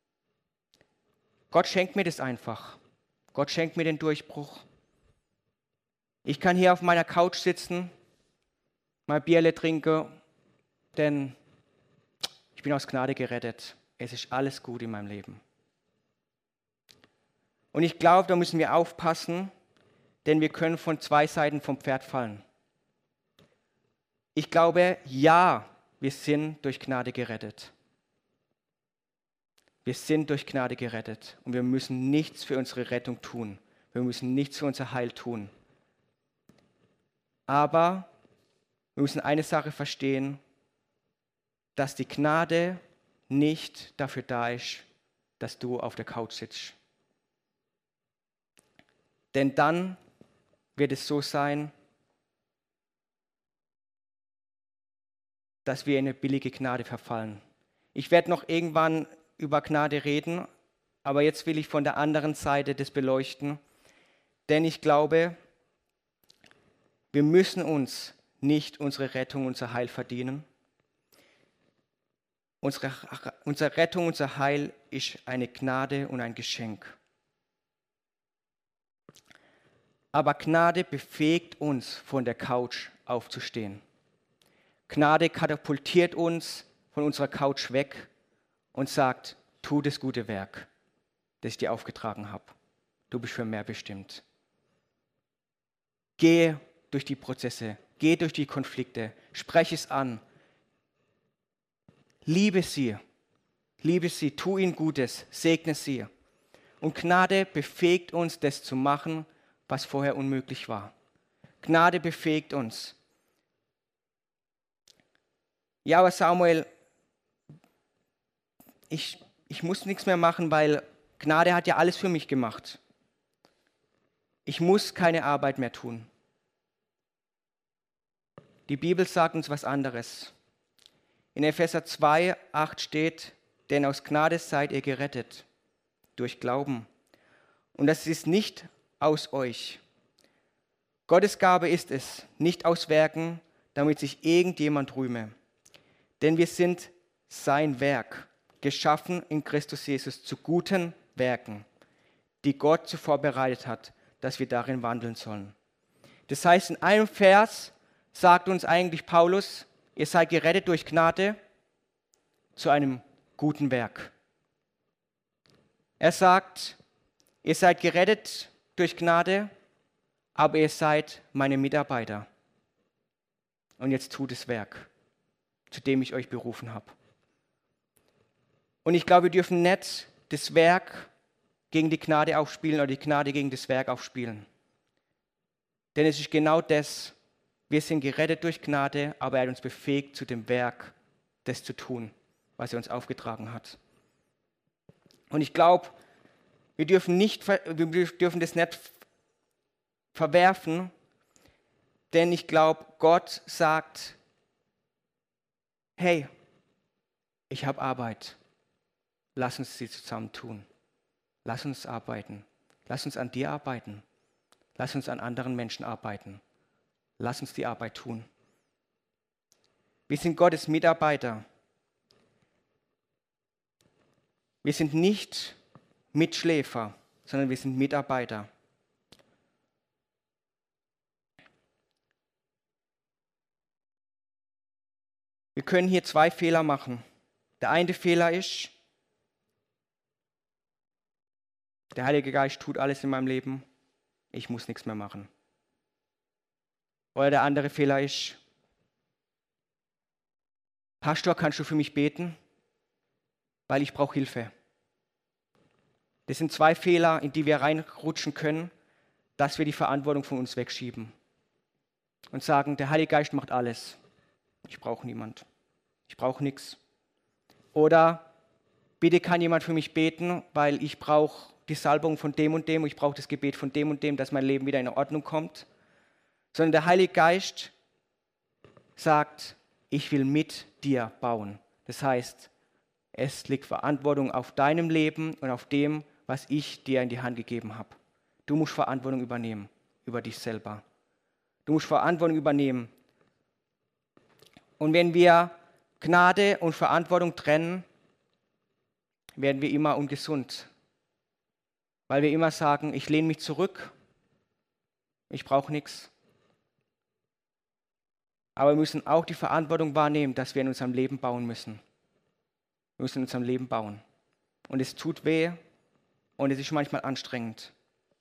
Gott schenkt mir das einfach. Gott schenkt mir den Durchbruch. Ich kann hier auf meiner Couch sitzen, mal Bierle trinken, denn ich bin aus Gnade gerettet. Es ist alles gut in meinem Leben. Und ich glaube, da müssen wir aufpassen, denn wir können von zwei Seiten vom Pferd fallen. Ich glaube, ja, wir sind durch Gnade gerettet. Wir sind durch Gnade gerettet und wir müssen nichts für unsere Rettung tun. Wir müssen nichts für unser Heil tun. Aber wir müssen eine Sache verstehen, dass die Gnade nicht dafür da ist, dass du auf der Couch sitzt. Denn dann wird es so sein, dass wir in eine billige Gnade verfallen. Ich werde noch irgendwann über Gnade reden, aber jetzt will ich von der anderen Seite das beleuchten, denn ich glaube, wir müssen uns nicht unsere Rettung, unser Heil verdienen. Unsere, unsere Rettung, unser Heil ist eine Gnade und ein Geschenk. Aber Gnade befähigt uns, von der Couch aufzustehen. Gnade katapultiert uns von unserer Couch weg und sagt, tu das gute Werk. das ich dir aufgetragen habe. Du bist für mehr bestimmt. Geh durch die Prozesse, geh durch die Konflikte, spreche es an. Liebe sie, liebe sie, tu ihnen Gutes, segne sie. Und Gnade befähigt uns, das zu machen, was vorher unmöglich war. Gnade befähigt uns. Ja, aber Samuel, ich, ich muss nichts mehr machen, weil Gnade hat ja alles für mich gemacht. Ich muss keine Arbeit mehr tun. Die Bibel sagt uns was anderes. In Epheser zwei, acht steht, denn aus Gnade seid ihr gerettet, durch Glauben. Und das ist nicht aus euch. Gottes Gabe ist es, nicht aus Werken, damit sich irgendjemand rühme. Denn wir sind sein Werk, geschaffen in Christus Jesus zu guten Werken, die Gott zuvor bereitet hat, dass wir darin wandeln sollen. Das heißt, in einem Vers sagt uns eigentlich Paulus, ihr seid gerettet durch Gnade zu einem guten Werk. Er sagt, ihr seid gerettet durch Gnade, aber ihr seid meine Mitarbeiter. Und jetzt tut das Werk, zu dem ich euch berufen habe. Und ich glaube, wir dürfen nicht das Werk gegen die Gnade aufspielen oder die Gnade gegen das Werk aufspielen. Denn es ist genau das, wir sind gerettet durch Gnade, aber er hat uns befähigt zu dem Werk, das zu tun, was er uns aufgetragen hat. Und ich glaube, wir dürfen, nicht, wir dürfen das nicht verwerfen, denn ich glaube, Gott sagt, hey, ich habe Arbeit, lass uns sie zusammen tun. Lass uns arbeiten. Lass uns an dir arbeiten. Lass uns an anderen Menschen arbeiten. Lass uns die Arbeit tun. Wir sind Gottes Mitarbeiter. Wir sind nicht Mitschläfer, sondern wir sind Mitarbeiter. Wir können hier zwei Fehler machen. Der eine Fehler ist, der Heilige Geist tut alles in meinem Leben, ich muss nichts mehr machen. Oder der andere Fehler ist, Pastor, kannst du für mich beten? Weil ich brauche Hilfe. Das sind zwei Fehler, in die wir reinrutschen können, dass wir die Verantwortung von uns wegschieben und sagen, der Heilige Geist macht alles. Ich brauche niemand. Ich brauche nichts. Oder bitte kann jemand für mich beten, weil ich brauche die Salbung von dem und dem, ich brauche das Gebet von dem und dem, dass mein Leben wieder in Ordnung kommt. Sondern der Heilige Geist sagt, ich will mit dir bauen. Das heißt, es liegt Verantwortung auf deinem Leben und auf dem, was ich dir in die Hand gegeben habe. Du musst Verantwortung übernehmen über dich selber. Du musst Verantwortung übernehmen. Und wenn wir Gnade und Verantwortung trennen, werden wir immer ungesund. Weil wir immer sagen, ich lehne mich zurück, ich brauche nichts. Aber wir müssen auch die Verantwortung wahrnehmen, dass wir in unserem Leben bauen müssen. Wir müssen in unserem Leben bauen. Und es tut weh und es ist manchmal anstrengend.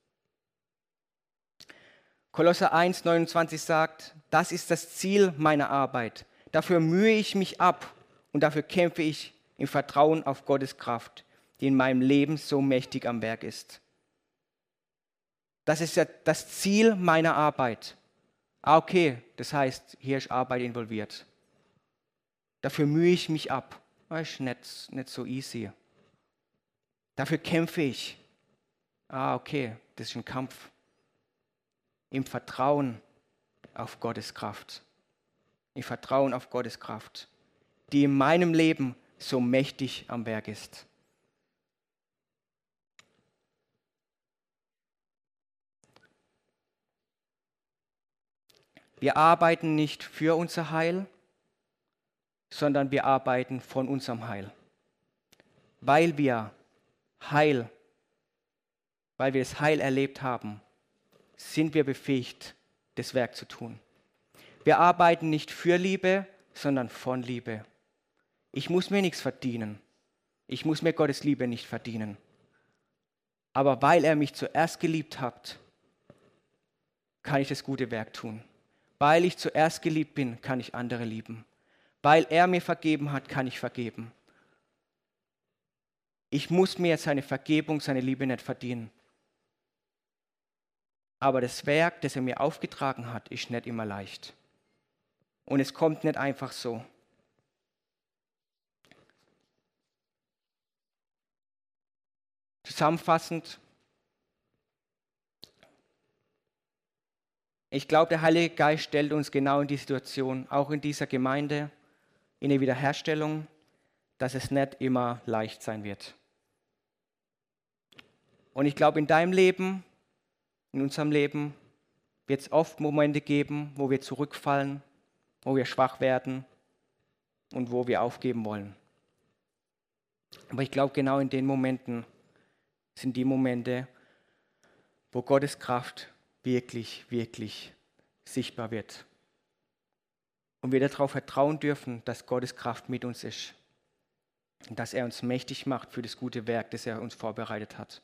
Kolosser eins, neunundzwanzig sagt, das ist das Ziel meiner Arbeit. Dafür mühe ich mich ab und dafür kämpfe ich im Vertrauen auf Gottes Kraft, die in meinem Leben so mächtig am Werk ist. Das ist ja das Ziel meiner Arbeit. Ah, okay, das heißt, hier ist Arbeit involviert. Dafür mühe ich mich ab. Das ist nicht, nicht so easy. Dafür kämpfe ich. Ah, okay, das ist ein Kampf. Im Vertrauen auf Gottes Kraft. Im Vertrauen auf Gottes Kraft, die in meinem Leben so mächtig am Werk ist. Wir arbeiten nicht für unser Heil, sondern wir arbeiten von unserem Heil. Weil wir Heil, weil wir das Heil erlebt haben, sind wir befähigt, das Werk zu tun. Wir arbeiten nicht für Liebe, sondern von Liebe. Ich muss mir nichts verdienen. Ich muss mir Gottes Liebe nicht verdienen. Aber weil er mich zuerst geliebt hat, kann ich das gute Werk tun. Weil ich zuerst geliebt bin, kann ich andere lieben. Weil er mir vergeben hat, kann ich vergeben. Ich muss mir seine Vergebung, seine Liebe nicht verdienen. Aber das Werk, das er mir aufgetragen hat, ist nicht immer leicht. Und es kommt nicht einfach so. Zusammenfassend, ich glaube, der Heilige Geist stellt uns genau in die Situation, auch in dieser Gemeinde, in der Wiederherstellung, dass es nicht immer leicht sein wird. Und ich glaube, in deinem Leben, in unserem Leben, wird es oft Momente geben, wo wir zurückfallen, wo wir schwach werden und wo wir aufgeben wollen. Aber ich glaube, genau in den Momenten sind die Momente, wo Gottes Kraft wirklich, wirklich sichtbar wird. Und wir darauf vertrauen dürfen, dass Gottes Kraft mit uns ist. Und dass er uns mächtig macht für das gute Werk, das er uns vorbereitet hat.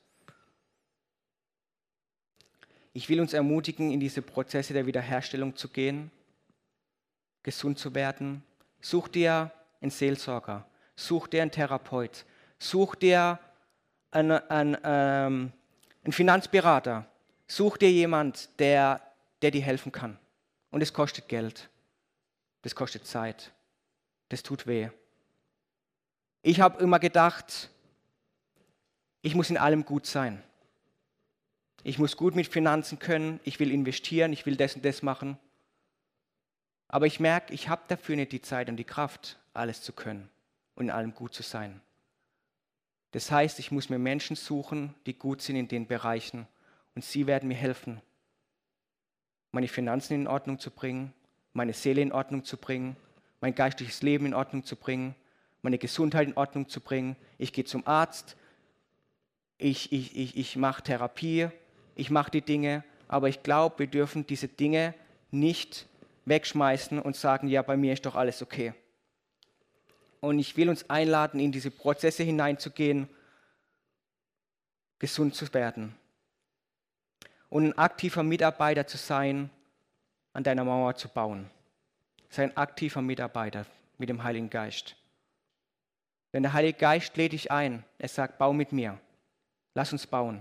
Ich will uns ermutigen, in diese Prozesse der Wiederherstellung zu gehen, gesund zu werden. Such dir einen Seelsorger, such dir einen Therapeut, such dir einen, einen, ähm, einen Finanzberater, such dir jemand, der, der dir helfen kann. Und es kostet Geld, das kostet Zeit, das tut weh. Ich habe immer gedacht, ich muss in allem gut sein. Ich muss gut mit Finanzen können, ich will investieren, ich will das und das machen. Aber ich merke, ich habe dafür nicht die Zeit und die Kraft, alles zu können und in allem gut zu sein. Das heißt, ich muss mir Menschen suchen, die gut sind in den Bereichen und sie werden mir helfen, meine Finanzen in Ordnung zu bringen, meine Seele in Ordnung zu bringen, mein geistliches Leben in Ordnung zu bringen, meine Gesundheit in Ordnung zu bringen. Ich gehe zum Arzt, ich, ich, ich, ich mache Therapie, ich mache die Dinge, aber ich glaube, wir dürfen diese Dinge nicht wegschmeißen und sagen, ja, bei mir ist doch alles okay. Und ich will uns einladen, in diese Prozesse hineinzugehen, gesund zu werden und ein aktiver Mitarbeiter zu sein, an deiner Mauer zu bauen. Sei ein aktiver Mitarbeiter mit dem Heiligen Geist. Denn der Heilige Geist lädt dich ein. Er sagt, bau mit mir. Lass uns bauen.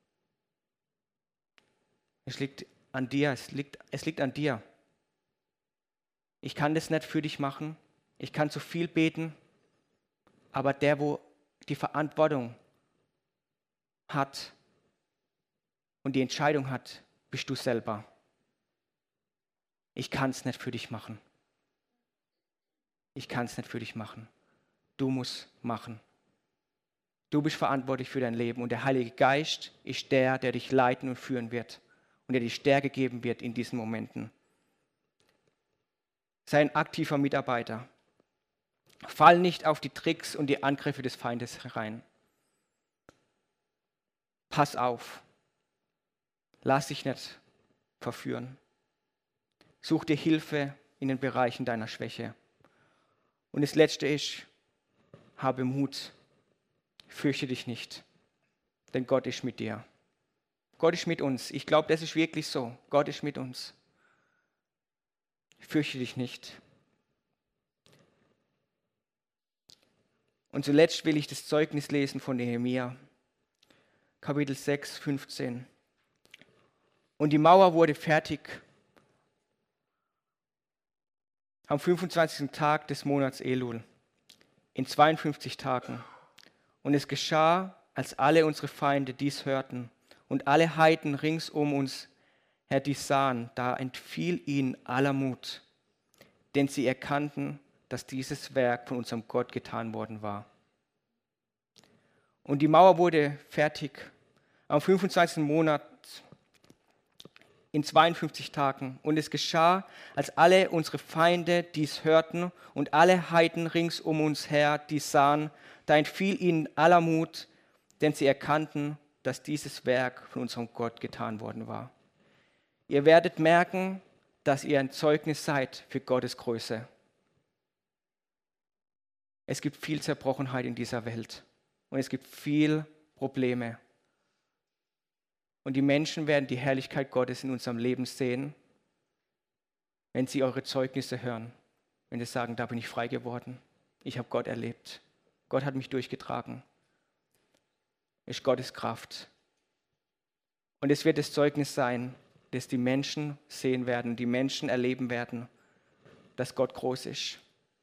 Es liegt an dir, es liegt, es liegt an dir. Ich kann das nicht für dich machen. Ich kann zu viel beten. Aber der, wo die Verantwortung hat und die Entscheidung hat, bist du selber. Ich kann es nicht für dich machen. Ich kann es nicht für dich machen. Du musst machen. Du bist verantwortlich für dein Leben und der Heilige Geist ist der, der dich leiten und führen wird und der dir Stärke geben wird in diesen Momenten. Sei ein aktiver Mitarbeiter. Fall nicht auf die Tricks und die Angriffe des Feindes herein. Pass auf. Lass dich nicht verführen. Such dir Hilfe in den Bereichen deiner Schwäche. Und das Letzte ist, habe Mut. Fürchte dich nicht, denn Gott ist mit dir. Gott ist mit uns. Ich glaube, das ist wirklich so. Gott ist mit uns. Fürchte dich nicht. Und zuletzt will ich das Zeugnis lesen von Nehemia, Kapitel sechs, fünfzehn. Und die Mauer wurde fertig am fünfundzwanzigsten Tag des Monats Elul, in zweiundfünfzig Tagen. Und es geschah, als alle unsere Feinde dies hörten und alle Heiden rings um uns her dies sahen, da entfiel ihnen aller Mut, denn sie erkannten, dass dieses Werk von unserem Gott getan worden war. Und die Mauer wurde fertig am fünfundzwanzigsten Monat in zweiundfünfzig Tagen. Und es geschah, als alle unsere Feinde dies hörten und alle Heiden rings um uns her dies sahen, da entfiel ihnen aller Mut, denn sie erkannten, dass dieses Werk von unserem Gott getan worden war. Ihr werdet merken, dass ihr ein Zeugnis seid für Gottes Größe. Es gibt viel Zerbrochenheit in dieser Welt und es gibt viel Probleme. Und die Menschen werden die Herrlichkeit Gottes in unserem Leben sehen, wenn sie eure Zeugnisse hören, wenn sie sagen, da bin ich frei geworden, ich habe Gott erlebt, Gott hat mich durchgetragen, ist Gottes Kraft. Und es wird das Zeugnis sein, das die Menschen sehen werden, die Menschen erleben werden, dass Gott groß ist.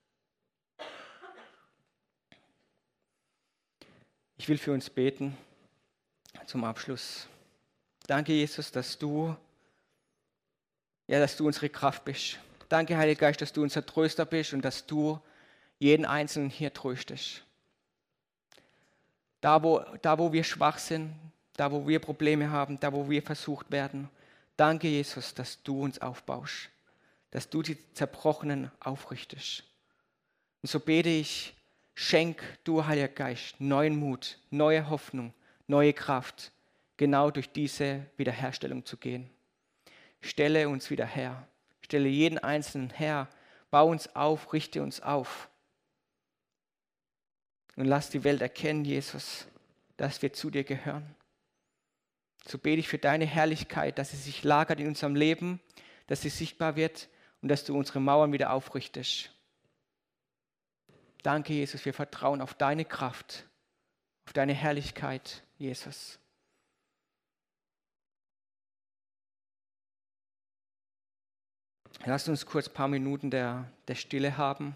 Ich will für uns beten zum Abschluss. Danke, Jesus, dass du, ja, dass du unsere Kraft bist. Danke, Heiliger Geist, dass du unser Tröster bist und dass du jeden Einzelnen hier tröstest. Da wo, da, wo wir schwach sind, da, wo wir Probleme haben, da, wo wir versucht werden. Danke, Jesus, dass du uns aufbaust, dass du die Zerbrochenen aufrichtest. Und so bete ich, schenk du, Heiliger Geist, neuen Mut, neue Hoffnung, neue Kraft, genau durch diese Wiederherstellung zu gehen. Stelle uns wieder her, stelle jeden Einzelnen her, bau uns auf, richte uns auf. Und lass die Welt erkennen, Jesus, dass wir zu dir gehören. So bete ich für deine Herrlichkeit, dass sie sich lagert in unserem Leben, dass sie sichtbar wird und dass du unsere Mauern wieder aufrichtest. Danke, Jesus, wir vertrauen auf deine Kraft, auf deine Herrlichkeit, Jesus. Lass uns kurz ein paar Minuten der, der Stille haben,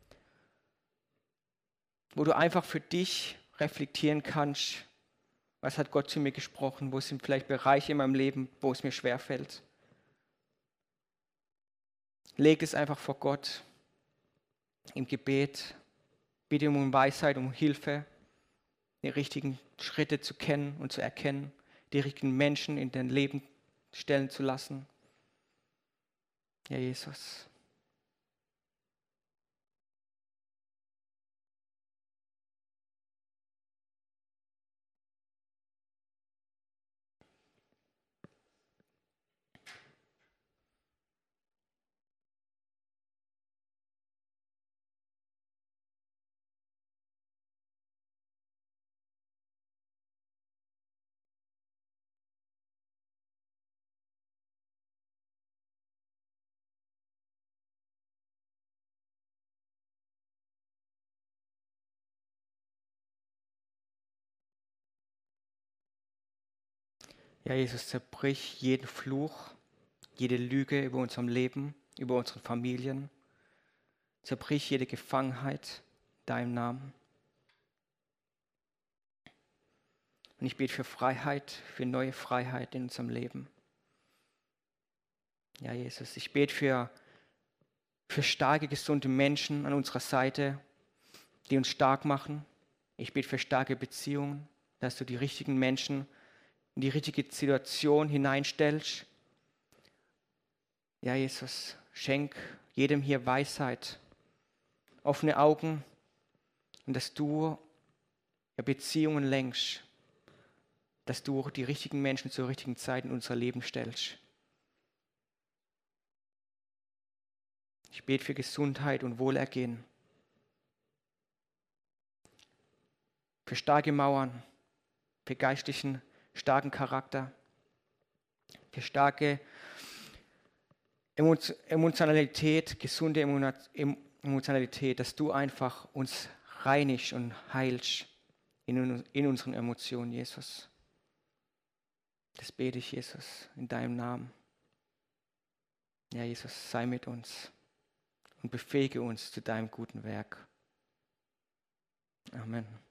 wo du einfach für dich reflektieren kannst, was hat Gott zu mir gesprochen, wo sind vielleicht Bereiche in meinem Leben, wo es mir schwerfällt. Leg es einfach vor Gott im Gebet, bitte um Weisheit, um Hilfe, die richtigen Schritte zu kennen und zu erkennen, die richtigen Menschen in dein Leben stellen zu lassen. Ja, Jesus. Ja, Jesus, zerbrich jeden Fluch, jede Lüge über unserem Leben, über unsere Familien. Zerbrich jede Gefangenheit in deinem Namen. Und ich bete für Freiheit, für neue Freiheit in unserem Leben. Ja, Jesus, ich bete für, für starke, gesunde Menschen an unserer Seite, die uns stark machen. Ich bete für starke Beziehungen, dass du die richtigen Menschen in die richtige Situation hineinstellst. Ja, Jesus, schenk jedem hier Weisheit, offene Augen und dass du ja, Beziehungen lenkst, dass du die richtigen Menschen zur richtigen Zeit in unser Leben stellst. Ich bete für Gesundheit und Wohlergehen, für starke Mauern, für geistlichen, starken Charakter, für starke Emotionalität, gesunde Emotionalität, dass du einfach uns reinigst und heilst in, in unseren Emotionen, Jesus. Das bete ich, Jesus, in deinem Namen. Ja, Jesus, sei mit uns und befähige uns zu deinem guten Werk. Amen.